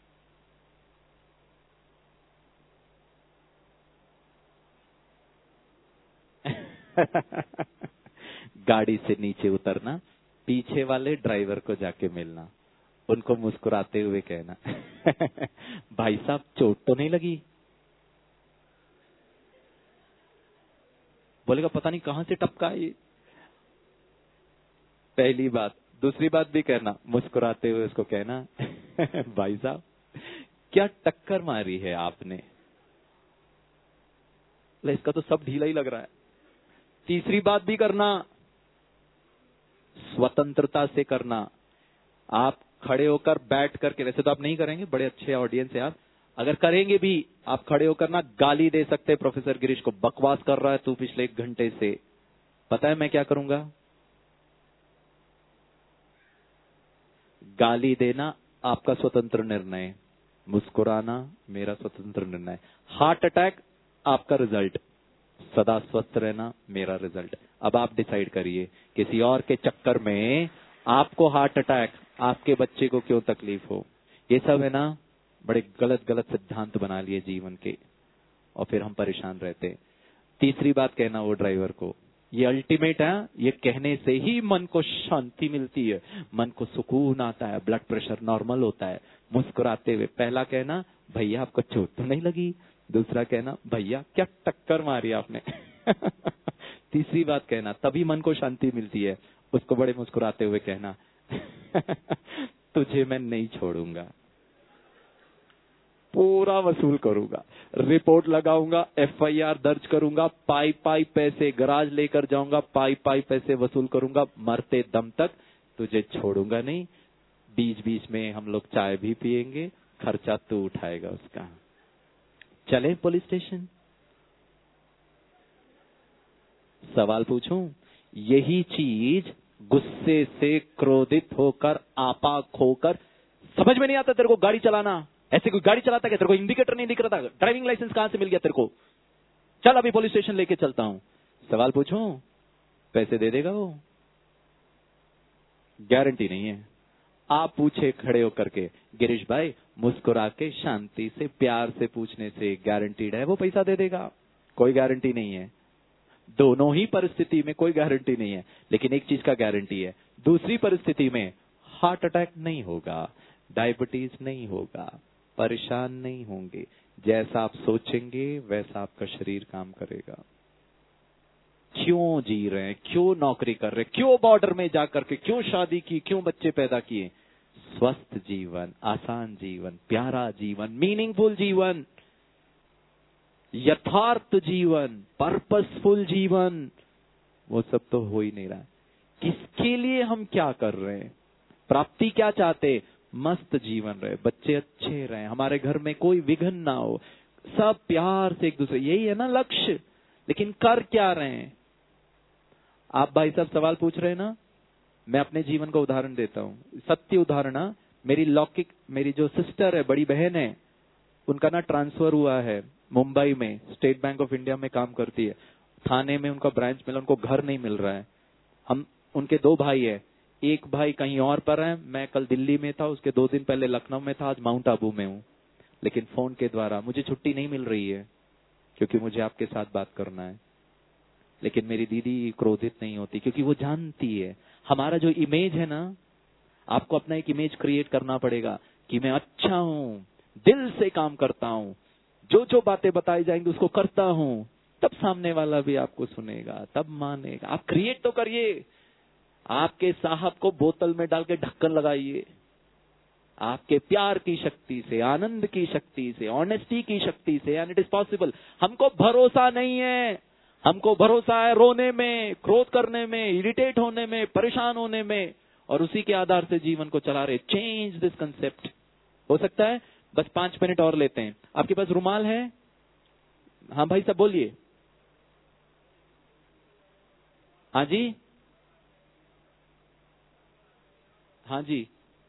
गाड़ी से नीचे उतरना, पीछे वाले ड्राइवर को जाके मिलना, उनको मुस्कुराते हुए कहना भाई साहब चोट तो नहीं लगी? बोलेगा पता नहीं कहां से टपका ये। पहली बात। दूसरी बात भी कहना, मुस्कुराते हुए उसको कहना भाई साहब क्या टक्कर मारी है आपने, इसका तो सब ढीला ही लग रहा है। तीसरी बात भी करना, स्वतंत्रता से करना। आप खड़े होकर बैठ करके, वैसे तो आप नहीं करेंगे, बड़े अच्छे ऑडियंस है आप, अगर करेंगे भी आप खड़े होकर ना गाली दे सकते हैं प्रोफेसर गिरीश को, बकवास कर रहा है तू पिछले एक घंटे से। पता है मैं क्या करूंगा? गाली देना आपका स्वतंत्र निर्णय, मुस्कुराना मेरा स्वतंत्र निर्णय। हार्ट अटैक आपका रिजल्ट, सदा स्वस्थ रहना मेरा रिजल्ट। अब आप डिसाइड करिए, किसी और के चक्कर में आपको हार्ट अटैक, आपके बच्चे को क्यों तकलीफ हो। ये सब है ना बड़े गलत गलत सिद्धांत बना लिए जीवन के, और फिर हम परेशान रहते हैं। तीसरी बात कहना वो ड्राइवर को, ये अल्टीमेट है, ये कहने से ही मन को शांति मिलती है, मन को सुकून आता है, ब्लड प्रेशर नॉर्मल होता है। मुस्कुराते हुए पहला कहना, भैया आपको चोट तो नहीं लगी। दूसरा कहना, भैया क्या टक्कर मारी आपने तीसरी बात कहना, तभी मन को शांति मिलती है। उसको बड़े मुस्कुराते हुए कहना तुझे मैं नहीं छोड़ूंगा, पूरा वसूल करूंगा, रिपोर्ट लगाऊंगा, एफ आई आर दर्ज करूंगा, पाई पाई पैसे गराज लेकर जाऊंगा, पाई पाई पैसे वसूल करूंगा, मरते दम तक तुझे छोड़ूंगा नहीं। बीच बीच में हम लोग चाय भी पिएंगे, खर्चा तू उठाएगा उसका। चले पुलिस स्टेशन? सवाल पूछूं? यही चीज गुस्से से क्रोधित होकर, आपा खोकर, समझ में नहीं आता तेरे को गाड़ी चलाना, ऐसे कोई गाड़ी चलाता क्या, तेरे को इंडिकेटर नहीं दिख रहा था, ड्राइविंग लाइसेंस कहां से मिल गया तेरे को, चल अभी पुलिस स्टेशन लेके चलता हूं। सवाल पूछूं? पैसे दे देगा वो? गारंटी नहीं है। आप पूछे खड़े होकर के, गिरीश भाई मुस्कुरा के शांति से प्यार से पूछने से गारंटीड है वो पैसा दे देगा? कोई गारंटी नहीं है। दोनों ही परिस्थिति में कोई गारंटी नहीं है, लेकिन एक चीज का गारंटी है, दूसरी परिस्थिति में हार्ट अटैक नहीं होगा, डायबिटीज नहीं होगा, परेशान नहीं होंगे। जैसा आप सोचेंगे वैसा आपका शरीर काम करेगा। क्यों जी रहे हैं, क्यों नौकरी कर रहे हैं, क्यों बॉर्डर में जाकर के, क्यों शादी की, क्यों बच्चे पैदा किए? स्वस्थ जीवन, आसान जीवन, प्यारा जीवन, मीनिंगफुल जीवन, यथार्थ जीवन, पर्पसफुल जीवन, वो सब तो हो ही नहीं रहा। किसके लिए हम क्या कर रहे हैं? प्राप्ति क्या चाहते? मस्त जीवन रहे, बच्चे अच्छे रहे, हमारे घर में कोई विघ्न ना हो, सब प्यार से एक दूसरे, यही है ना लक्ष्य। लेकिन कर क्या रहे हैं? आप भाई साहब सवाल पूछ रहे हैं ना, मैं अपने जीवन का उदाहरण देता हूँ, सत्य उदाहरण। मेरी लौकिक, मेरी जो सिस्टर है, बड़ी बहन है, उनका ना ट्रांसफर हुआ है मुंबई में, स्टेट बैंक ऑफ इंडिया में काम करती है। थाने में उनका ब्रांच मिला, उनको घर नहीं मिल रहा है। हम, उनके दो भाई है, एक भाई कहीं और पर है, मैं कल दिल्ली में था, उसके दो दिन पहले लखनऊ में था, आज माउंट आबू में हूँ। लेकिन फोन के द्वारा मुझे छुट्टी नहीं मिल रही है, क्योंकि मुझे आपके साथ बात करना है। लेकिन मेरी दीदी क्रोधित नहीं होती, क्योंकि वो जानती है हमारा जो इमेज है ना, आपको अपना एक इमेज क्रिएट करना पड़ेगा कि मैं अच्छा हूँ, दिल से काम करता हूँ, जो जो बातें बताई जाएंगी उसको करता हूँ, तब सामने वाला भी आपको सुनेगा, तब मानेगा। आप क्रिएट तो करिए, आपके साहब को बोतल में डाल के ढक्कन लगाइए, आपके प्यार की शक्ति से, आनंद की शक्ति से, ऑनेस्टी की शक्ति से, एंड इट इज पॉसिबल। हमको भरोसा नहीं है, हमको भरोसा है रोने में, क्रोध करने में, इरिटेट होने में, परेशान होने में, और उसी के आधार से जीवन को चला रहे। Change this concept. हो सकता है? बस पांच मिनट और लेते हैं। आपके पास रुमाल है? हाँ भाई साहब बोलिए। हाँ जी, हाँ जी,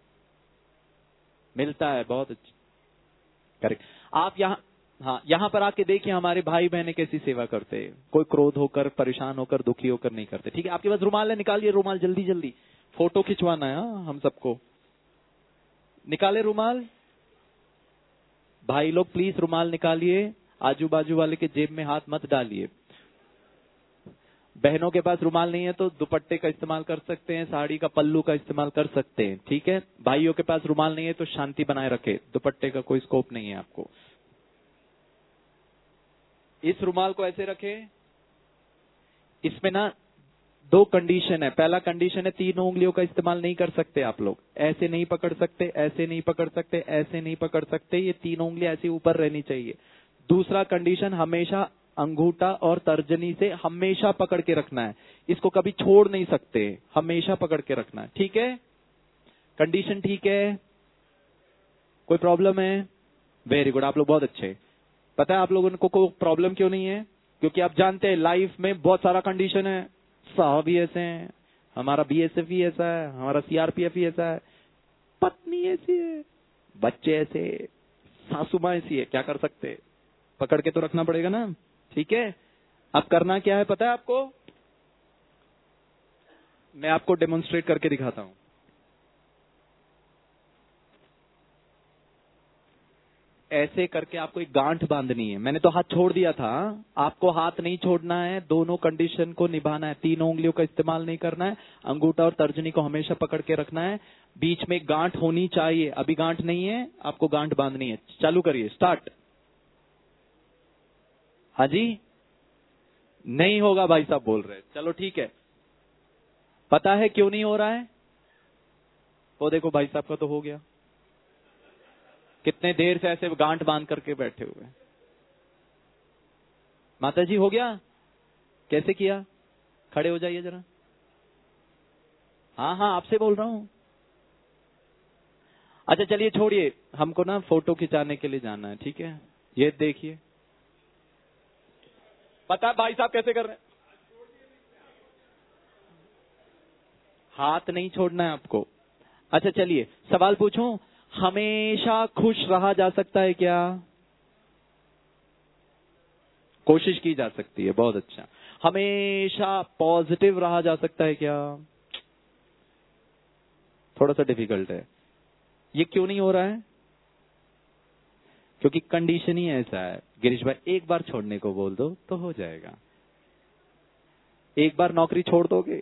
मिलता है, बहुत अच्छा, करेक्ट। आप यहाँ, हाँ, यहाँ पर आके देखिए हमारे भाई बहने कैसी सेवा करते हैं। कोई क्रोध होकर, परेशान होकर, दुखी होकर नहीं करते। ठीक है, आपके पास रुमाल है, निकालिए रुमाल, जल्दी जल्दी, फोटो खिंचवाना है। हाँ, हम सबको निकाले रुमाल। भाई लोग प्लीज रुमाल निकालिए, आजू बाजू वाले के जेब में हाथ मत डालिए। बहनों के पास रुमाल नहीं है तो दुपट्टे का इस्तेमाल कर सकते हैं, साड़ी का पल्लू का इस्तेमाल कर सकते हैं। ठीक है, भाइयों के पास रुमाल नहीं है तो शांति बनाए रखे, दुपट्टे का कोई स्कोप नहीं है आपको। इस रुमाल को ऐसे रखें, इसमें ना दो कंडीशन है। पहला कंडीशन है तीनों उंगलियों का इस्तेमाल नहीं कर सकते आप लोग, ऐसे नहीं पकड़ सकते, ऐसे नहीं पकड़ सकते, ऐसे नहीं पकड़ सकते, ये तीनों उंगलियां ऐसे ऊपर रहनी चाहिए। दूसरा कंडीशन, हमेशा अंगूठा और तर्जनी से हमेशा पकड़ के रखना है, इसको कभी छोड़ नहीं सकते, हमेशा पकड़ के रखना है। ठीक है, कंडीशन ठीक है? कोई प्रॉब्लम है? वेरी गुड, आप लोग बहुत अच्छे। पता है आप लोगों को कोई प्रॉब्लम क्यों नहीं है? क्योंकि आप जानते हैं लाइफ में बहुत सारा कंडीशन है। साहब भी ऐसे हैं, हमारा बीएसएफ ही ऐसा है, हमारा सीआरपीएफ ही ऐसा है, पत्नी ऐसी है, बच्चे ऐसे, सासू माँ ऐसी है, क्या कर सकते, पकड़ के तो रखना पड़ेगा ना। ठीक है, अब करना क्या है पता है आपको? मैं आपको डेमोन्स्ट्रेट करके दिखाता हूं। ऐसे करके आपको एक गांठ बांधनी है। मैंने तो हाथ छोड़ दिया था, आपको हाथ नहीं छोड़ना है, दोनों कंडीशन को निभाना है। तीनों उंगलियों का इस्तेमाल नहीं करना है, अंगूठा और तर्जनी को हमेशा पकड़ के रखना है, बीच में गांठ होनी चाहिए। अभी गांठ नहीं है, आपको गांठ बांधनी है। चालू करिए, स्टार्ट। हाँ जी, नहीं होगा भाई साहब बोल रहे। चलो ठीक है, पता है क्यों नहीं हो रहा है? वो देखो भाई साहब का तो हो गया, कितने देर से ऐसे गांठ बांध करके बैठे हुए। माता जी हो गया? कैसे किया? खड़े हो जाइए जरा। हाँ हाँ, आपसे बोल रहा हूं। अच्छा चलिए छोड़िए, हमको ना फोटो खिंचाने के लिए जाना है। ठीक है, ये देखिए, पता है भाई साहब कैसे कर रहे हैं? हाथ नहीं छोड़ना है आपको। अच्छा चलिए, सवाल पूछूं, हमेशा खुश रहा जा सकता है क्या? कोशिश की जा सकती है, बहुत अच्छा। हमेशा पॉजिटिव रहा जा सकता है क्या? थोड़ा सा डिफिकल्ट है। ये क्यों नहीं हो रहा है? क्योंकि कंडीशन ही ऐसा है। गिरीश भाई एक बार छोड़ने को बोल दो तो हो जाएगा। एक बार नौकरी छोड़ दोगे,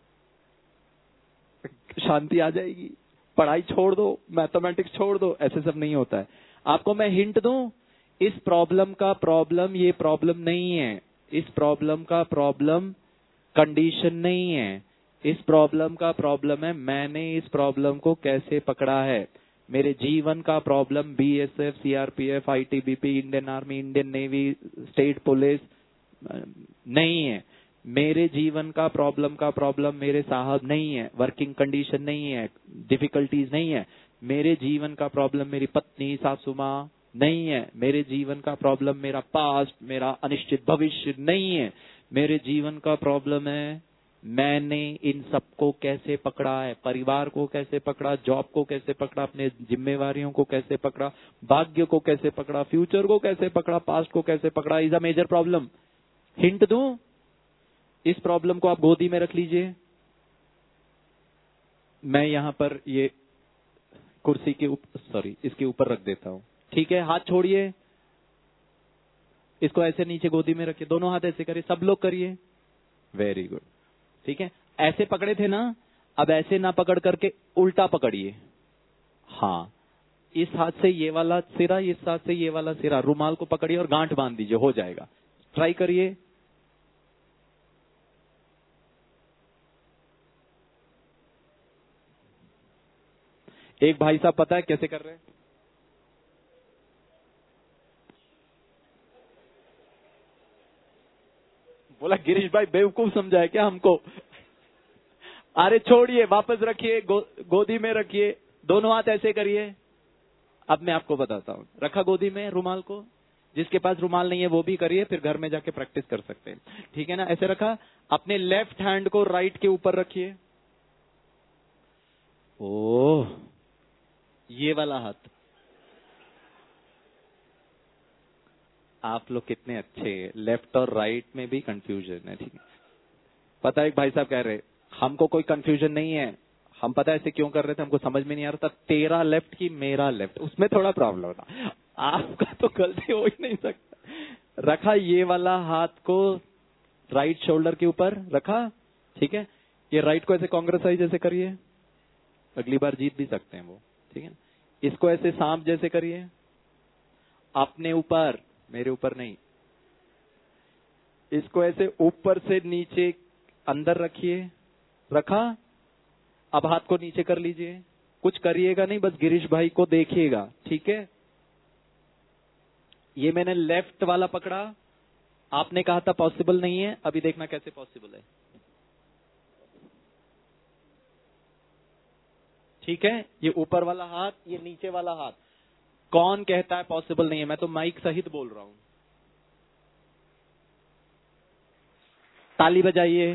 शांति आ जाएगी। पढ़ाई छोड़ दो, मैथमेटिक्स छोड़ दो, ऐसे सब नहीं होता है। आपको मैं हिंट दूं, इस प्रॉब्लम का प्रॉब्लम ये प्रॉब्लम नहीं है। इस प्रॉब्लम का प्रॉब्लम कंडीशन नहीं है। इस प्रॉब्लम का प्रॉब्लम है मैंने इस प्रॉब्लम को कैसे पकड़ा है। मेरे जीवन का problem BSF, CRPF, ITBP, Indian army, Indian navy, state police नहीं है। मेरे जीवन का प्रॉब्लम का प्रॉब्लम मेरे साहब नहीं है, वर्किंग कंडीशन नहीं है, डिफिकल्टीज नहीं है। मेरे जीवन का प्रॉब्लम मेरी पत्नी, सासू माँ नहीं है। मेरे जीवन का प्रॉब्लम मेरा पास्ट, मेरा अनिश्चित भविष्य नहीं है। मेरे जीवन का प्रॉब्लम है मैंने इन सबको कैसे पकड़ा है, परिवार को कैसे पकड़ा, जॉब को कैसे पकड़ा, अपने जिम्मेवारियों को कैसे पकड़ा, भाग्य को कैसे पकड़ा, फ्यूचर को कैसे पकड़ा, पास्ट को कैसे पकड़ा। Is a major problem. Hint दूं, इस प्रॉब्लम को आप गोदी में रख लीजिए। मैं यहां पर ये कुर्सी के ऊपर, सॉरी इसके ऊपर रख देता हूं। ठीक है, हाथ छोड़िए, इसको ऐसे नीचे गोदी में रखिए, दोनों हाथ ऐसे करिए, सब लोग करिए। Very good. ठीक है, ऐसे पकड़े थे ना, अब ऐसे ना पकड़ करके उल्टा पकड़िए। हाँ, इस हाथ से ये वाला सिरा, इस हाथ से ये वाला सिरा, रुमाल को पकड़िए और गांठ बांध दीजिए, हो जाएगा। ट्राई करिए। एक भाई साहब पता है कैसे कर रहे हैं? बोला गिरीश भाई बेवकूफ समझा है क्या हमको? अरे छोड़िए, वापस रखिए, गो, गोदी में रखिए, दोनों हाथ ऐसे करिए। अब मैं आपको बताता हूँ। रखा गोदी में रुमाल को, जिसके पास रुमाल नहीं है वो भी करिए, फिर घर में जाके प्रैक्टिस कर सकते हैं। ठीक है ना, ऐसे रखा। अपने लेफ्ट हैंड को राइट के ऊपर रखिए। ओह, ये वाला हाथ। आप लोग कितने अच्छे, लेफ्ट और राइट में भी कंफ्यूजन है। ठीक है, पता है एक भाई साहब कह रहे हमको कोई कंफ्यूजन नहीं है, हम पता है ऐसे क्यों कर रहे थे, हमको समझ में नहीं आ रहा था, तेरा लेफ्ट की मेरा लेफ्ट, उसमें थोड़ा प्रॉब्लम था। आपका तो गलती हो ही नहीं सकता। रखा ये वाला हाथ को राइट शोल्डर के ऊपर रखा। ठीक है, ये राइट को ऐसे कांग्रेस साइज जैसे करिए, अगली बार जीत भी सकते हैं वो। ठीक है, इसको ऐसे सांप जैसे करिए, अपने ऊपर, मेरे ऊपर नहीं। इसको ऐसे ऊपर से नीचे अंदर रखिए, रखा। अब हाथ को नीचे कर लीजिए, कुछ करिएगा नहीं, बस गिरीश भाई को देखिएगा, ठीक है। ये मैंने लेफ्ट वाला पकड़ा, आपने कहा था पॉसिबल नहीं है, अभी देखना कैसे पॉसिबल है, ठीक है। ये ऊपर वाला हाथ, ये नीचे वाला हाथ, कौन कहता है पॉसिबल नहीं है? मैं तो माइक सहित बोल रहा हूं, ताली बजाइए।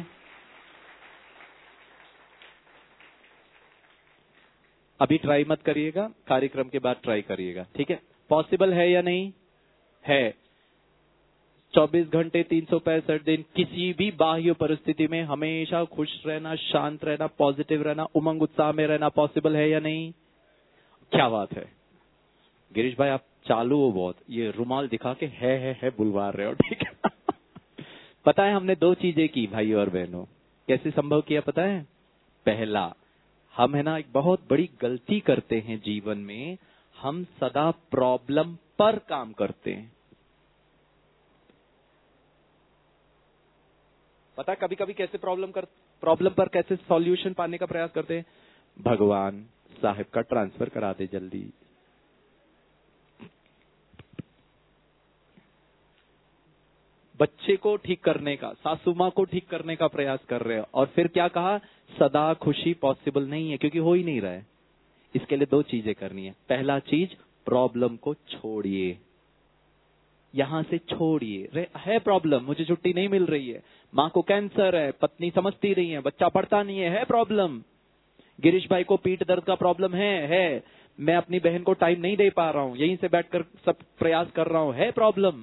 अभी ट्राई मत करिएगा, कार्यक्रम के बाद ट्राई करिएगा, ठीक है। पॉसिबल है या नहीं है? चौबीस घंटे तीन सौ पैंसठ दिन किसी भी बाह्य परिस्थिति में हमेशा खुश रहना, शांत रहना, पॉजिटिव रहना, उमंग उत्साह में रहना पॉसिबल है या नहीं? क्या बात है गिरीश भाई, आप चालू हो बहुत, ये रुमाल दिखा के है है है बुलवा रहे हो, ठीक है। पता है हमने दो चीजें की भाई और बहनों, कैसे संभव किया पता है? पहला, हम है ना एक बहुत बड़ी गलती करते हैं जीवन में, हम सदा प्रॉब्लम पर काम करते हैं। पता है कभी कभी कैसे प्रॉब्लम कर प्रॉब्लम पर कैसे सॉल्यूशन पाने का प्रयास करते हैं? भगवान साहब का ट्रांसफर करा दे जल्दी। बच्चे को ठीक करने का, सासू मां को ठीक करने का प्रयास कर रहे हो, और फिर क्या कहा? सदा खुशी पॉसिबल नहीं है, क्योंकि हो ही नहीं रहा है। इसके लिए दो चीजें करनी है। पहला चीज, प्रॉब्लम को छोड़िए, यहां से छोड़िए। है प्रॉब्लम, मुझे छुट्टी नहीं मिल रही है, माँ को कैंसर है, पत्नी समझती नहीं है, बच्चा पढ़ता नहीं है, है प्रॉब्लम। गिरीश भाई को पीठ दर्द का प्रॉब्लम है है मैं अपनी बहन को टाइम नहीं दे पा रहा हूं, यहीं से बैठकर सब प्रयास कर रहा हूं, है प्रॉब्लम।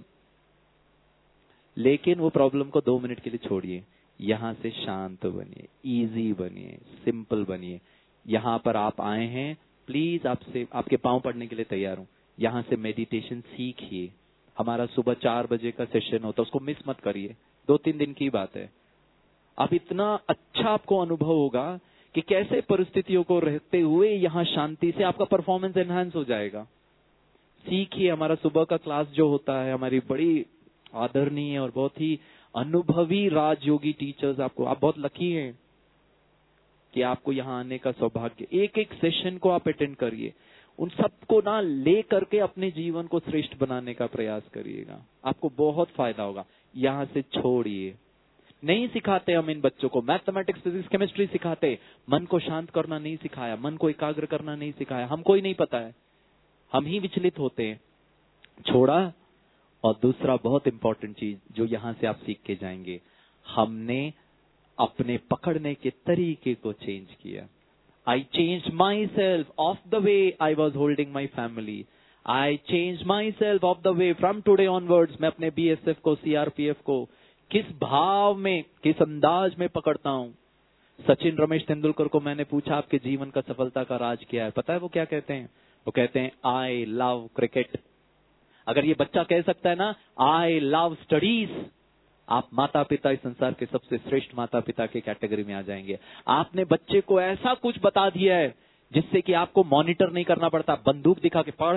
लेकिन वो प्रॉब्लम को दो मिनट के लिए छोड़िए, यहां से शांत बनिए, इजी बनिए, सिंपल बनिए। यहां पर आप आए हैं, प्लीज आपसे आपके पांव पड़ने के लिए तैयार हूं। यहां से मेडिटेशन सीखिए। हमारा सुबह चार बजे का सेशन होता है, उसको मिस मत करिए, दो तीन दिन की बात है। अब इतना अच्छा आपको अनुभव होगा कि कैसे परिस्थितियों को रहते हुए यहां शांति से आपका परफॉर्मेंस एनहांस हो जाएगा। सीखिए। हमारा सुबह का क्लास जो होता है, हमारी बड़ी आदरणीय और बहुत ही अनुभवी राजयोगी टीचर्स, आपको, आप बहुत लकी हैं कि आपको यहाँ आने का सौभाग्य। एक एक सेशन को आप अटेंड करिए, उन सबको ना ले करके अपने जीवन को श्रेष्ठ बनाने का प्रयास करिएगा, आपको बहुत फायदा होगा। यहाँ से छोड़िए। नहीं सिखाते हम इन बच्चों को, मैथमेटिक्स, फिजिक्स, केमिस्ट्री सिखाते, मन को शांत करना नहीं सिखाया, मन को एकाग्र करना नहीं सिखाया, हमको ही नहीं पता है, हम ही विचलित होते हैं। छोड़ा। और दूसरा बहुत इंपॉर्टेंट चीज जो यहां से आप सीख के जाएंगे, हमने अपने पकड़ने के तरीके को चेंज किया। I changed myself of the way I was holding my family. I changed myself of the way from today onwards. मैं अपने बी एस एफ को, सी आर पी एफ को किस भाव में, किस अंदाज में पकड़ता हूं। सचिन रमेश तेंदुलकर को मैंने पूछा आपके जीवन का सफलता का राज क्या है, पता है वो क्या कहते हैं? वो कहते हैं आई लव क्रिकेट। अगर ये बच्चा कह सकता है ना आई लव स्टडीज, आप माता पिता इस संसार के सबसे श्रेष्ठ माता पिता के कैटेगरी में आ जाएंगे। आपने बच्चे को ऐसा कुछ बता दिया है जिससे कि आपको मॉनिटर नहीं करना पड़ता, बंदूक दिखा के पढ़,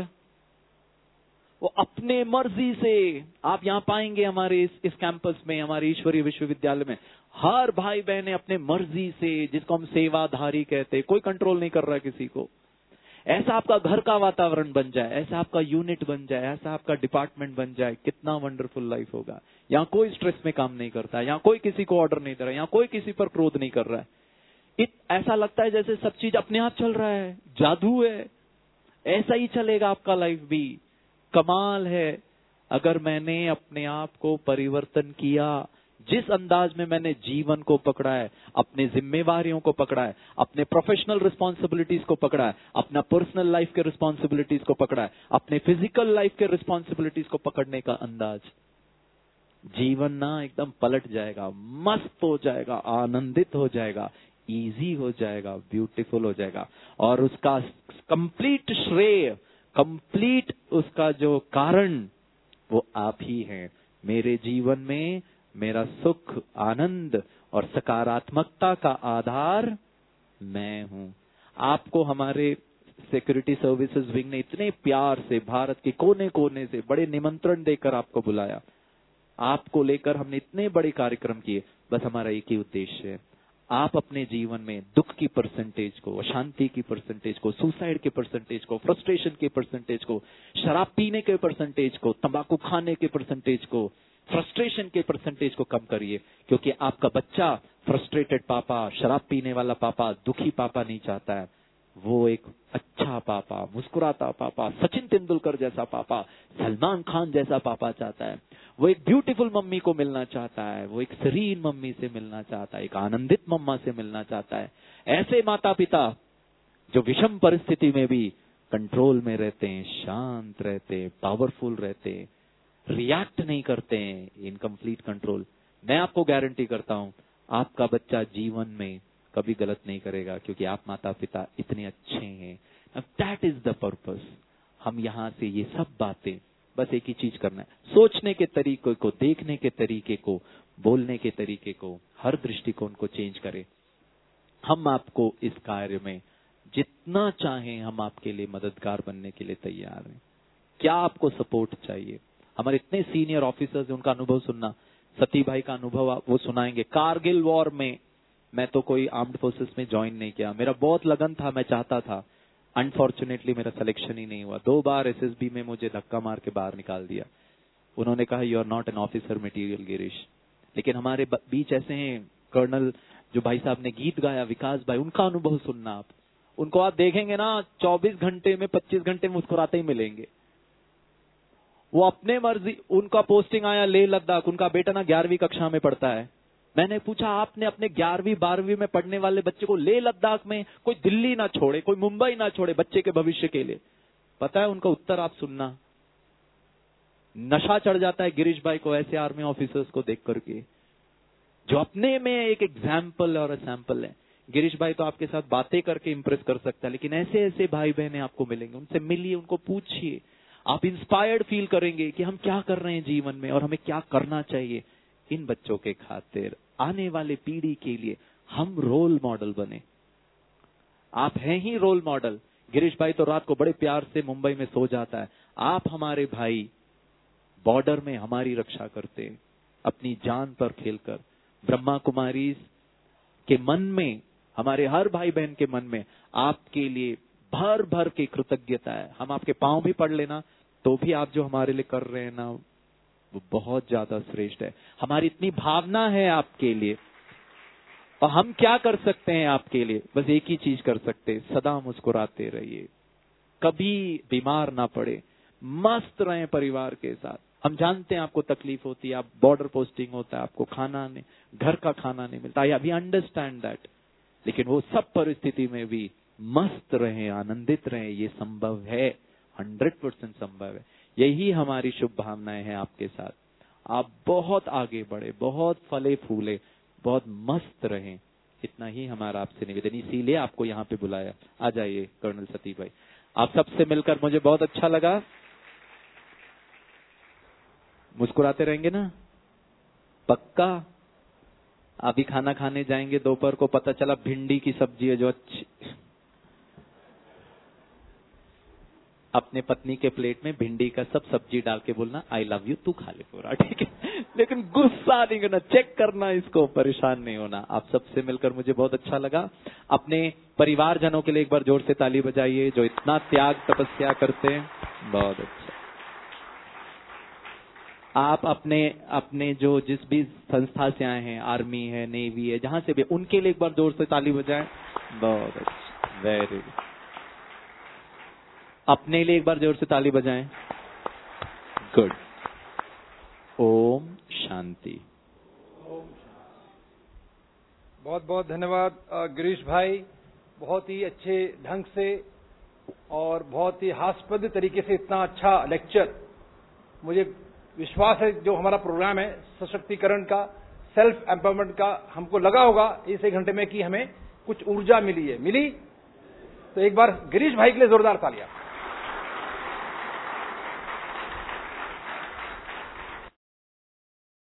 वो अपने मर्जी से। आप यहाँ पाएंगे हमारे इस, इस कैंपस में, हमारे ईश्वरीय विश्वविद्यालय में, हर भाई बहने अपने मर्जी से, जिसको हम सेवाधारी कहते हैं, कोई कंट्रोल नहीं कर रहा है किसी को। ऐसा आपका घर का वातावरण बन जाए, ऐसा आपका यूनिट बन जाए, ऐसा आपका डिपार्टमेंट बन जाए, कितना वंडरफुल लाइफ होगा। यहाँ कोई स्ट्रेस में काम नहीं करता है, यहाँ कोई किसी को ऑर्डर नहीं दे रहा है, यहाँ कोई किसी पर क्रोध नहीं कर रहा है। इत, ऐसा लगता है जैसे सब चीज अपने आप चल रहा है, जादू है। ऐसा ही चलेगा आपका लाइफ भी। कमाल है। अगर मैंने अपने आप को परिवर्तन किया, जिस अंदाज में मैंने जीवन को पकड़ा है, अपने जिम्मेवारियों को पकड़ा है, अपने प्रोफेशनल रिस्पॉन्सिबिलिटीज को पकड़ा है, अपना पर्सनल लाइफ के रिस्पॉन्सिबिलिटीज को पकड़ा है, अपने फिजिकल लाइफ के रिस्पॉन्सिबिलिटीज को पकड़ने का अंदाज, जीवन ना एकदम पलट जाएगा, मस्त हो जाएगा, आनंदित हो जाएगा, इजी हो जाएगा, ब्यूटीफुल हो जाएगा। और उसका कंप्लीट श्रेय, कंप्लीट उसका जो कारण, वो आप ही हैं। मेरे जीवन में मेरा सुख, आनंद और सकारात्मकता का आधार मैं हूं। आपको हमारे सिक्योरिटी सर्विसेज विंग ने इतने प्यार से भारत के कोने कोने से बड़े निमंत्रण देकर आपको बुलाया। आपको लेकर हमने इतने बड़े कार्यक्रम किए, बस हमारा एक ही उद्देश्य है, आप अपने जीवन में दुख की परसेंटेज को, अशांति की परसेंटेज को, सुसाइड के परसेंटेज को, फ्रस्ट्रेशन के परसेंटेज को, शराब पीने के परसेंटेज को, तंबाकू खाने के परसेंटेज को, फ्रस्ट्रेशन के परसेंटेज को कम करिए। क्योंकि आपका बच्चा फ्रस्ट्रेटेड पापा, शराब पीने वाला पापा, दुखी पापा नहीं चाहता है। वो एक अच्छा पापा, मुस्कुराता पापा, सचिन तेंदुलकर जैसा पापा, सलमान खान जैसा पापा चाहता है। वो एक ब्यूटीफुल मम्मी को मिलना चाहता है, वो एक सीरीन मम्मी से मिलना चाहता है, एक आनंदित मम्मा से मिलना चाहता है। ऐसे माता पिता जो विषम परिस्थिति में भी कंट्रोल में रहते हैं, शांत रहते हैं, पावरफुल रहते हैं, रिएक्ट नहीं करते हैं इन कंप्लीट कंट्रोल। मैं आपको गारंटी करता हूं आपका बच्चा जीवन में कभी गलत नहीं करेगा, क्योंकि आप माता पिता इतने अच्छे हैं। That is the purpose. हम यहाँ से ये सब बातें, बस एक ही चीज करना है, सोचने के तरीके को, देखने के तरीके को, बोलने के तरीके को, हर दृष्टिकोण को चेंज करें। हम आपको इस कार्य में जितना चाहें, हम आपके लिए मददगार बनने के लिए तैयार हैं। क्या आपको सपोर्ट चाहिए? हमारे इतने सीनियर ऑफिसर्स, उनका अनुभव सुनना, सती भाई का अनुभव वो सुनाएंगे। कारगिल वॉर में मैं तो कोई आर्म्ड फोर्सेस में ज्वाइन नहीं किया, मेरा बहुत लगन था, मैं चाहता था, अनफॉर्चुनेटली मेरा सिलेक्शन ही नहीं हुआ। दो बार एसएसबी में मुझे धक्का मार के बाहर निकाल दिया। उन्होंने कहा you are not an officer material Girish. लेकिन हमारे बीच ऐसे हैं कर्नल, जो भाई साहब ने गीत गाया, विकास भाई, उनका अनुभव सुनना आप। उनको आप देखेंगे ना, चौबीस घंटे में पच्चीस घंटे मुस्कुराते ही मिलेंगे। वो अपने मर्जी, उनका पोस्टिंग आया लेह लद्दाख, उनका बेटा ना ग्यारहवीं कक्षा में पढ़ता है। मैंने पूछा आपने अपने ग्यारहवीं बारहवीं में पढ़ने वाले बच्चे को लेह लद्दाख में, कोई दिल्ली ना छोड़े, कोई मुंबई ना छोड़े बच्चे के भविष्य के लिए? पता है उनका उत्तर आप सुनना। नशा चढ़ जाता है गिरीश भाई को ऐसे आर्मी ऑफिसर्स को देख करके, जो अपने में एक एग्जाम्पल और सैंपल है। गिरीश भाई तो आपके साथ बातें करके इंप्रेस कर सकता है, लेकिन ऐसे ऐसे भाई बहने आपको मिलेंगे, उनसे मिलिए, उनको पूछिए, आप इंस्पायर्ड फील करेंगे कि हम क्या कर रहे हैं जीवन में और हमें क्या करना चाहिए। इन बच्चों के खातिर, आने वाले पीढ़ी के लिए हम रोल मॉडल बने। आप हैं ही रोल मॉडल। गिरीश भाई तो रात को बड़े प्यार से मुंबई में सो जाता है। आप हमारे भाई बॉर्डर में हमारी रक्षा करते हैं, अपनी जान पर खेलकर। ब्रह्मा कुमारी के मन में, हमारे हर भाई बहन के मन में आपके लिए भर भर के कृतज्ञता है। हम आपके पांव भी पड़ लेना तो भी आप जो हमारे लिए कर रहे हैं ना, वो बहुत ज्यादा श्रेष्ठ है। हमारी इतनी भावना है आपके लिए, और हम क्या कर सकते हैं आपके लिए? बस एक ही चीज कर सकते हैं, सदा मुस्कुराते रहिए, कभी बीमार ना पड़े, मस्त रहें परिवार के साथ। हम जानते हैं आपको तकलीफ होती है, आप बॉर्डर पोस्टिंग होता है, आपको खाना नहीं, घर का खाना नहीं मिलता, या वी अंडरस्टैंड दैट। लेकिन वो सब परिस्थिति में भी मस्त रहें, आनंदित रहें, ये संभव है, हंड्रेड परसेंट संभव है। यही हमारी शुभ भावनाएं हैं आपके साथ। आप बहुत आगे बढ़े, बहुत फले फूले, बहुत मस्त रहें, इतना ही हमारा आपसे निवेदन। इसीलिए आपको यहाँ पे बुलाया। आ जाइए कर्नल सती भाई, आप सबसे मिलकर मुझे बहुत अच्छा लगा। मुस्कुराते रहेंगे ना? पक्का? अभी खाना खाने जाएंगे दोपहर को, पता चला भिंडी की सब्जी है जो अच्छी, अपने पत्नी के प्लेट में भिंडी का सब सब्जी डाल के बोलना आई लव यू, तू खा ले पूरा, ठीक है? लेकिन गुस्सा नहीं करना, चेक करना इसको, परेशान नहीं होना। आप सबसे मिलकर मुझे बहुत अच्छा लगा। अपने परिवारजनों के लिए एक बार जोर से ताली बजाइए, जो इतना त्याग तपस्या करते हैं। बहुत अच्छा। आप अपने अपने जो जिस भी संस्था से आए हैं, आर्मी है, नेवी है, जहां से भी, उनके लिए एक बार जोर से ताली बजाएं। बहुत अच्छा, वेरी गुड। अपने लिए एक बार जोर से ताली बजाएं। गुड। ओम शांति। बहुत बहुत धन्यवाद गिरीश भाई, बहुत ही अच्छे ढंग से और बहुत ही हास्यपद तरीके से इतना अच्छा लेक्चर। मुझे विश्वास है जो हमारा प्रोग्राम है सशक्तिकरण का, सेल्फ एम्पावरमेंट का, हमको लगा होगा इस एक घंटे में कि हमें कुछ ऊर्जा मिली है। मिली तो एक बार गिरीश भाई के लिए जोरदार तालियां।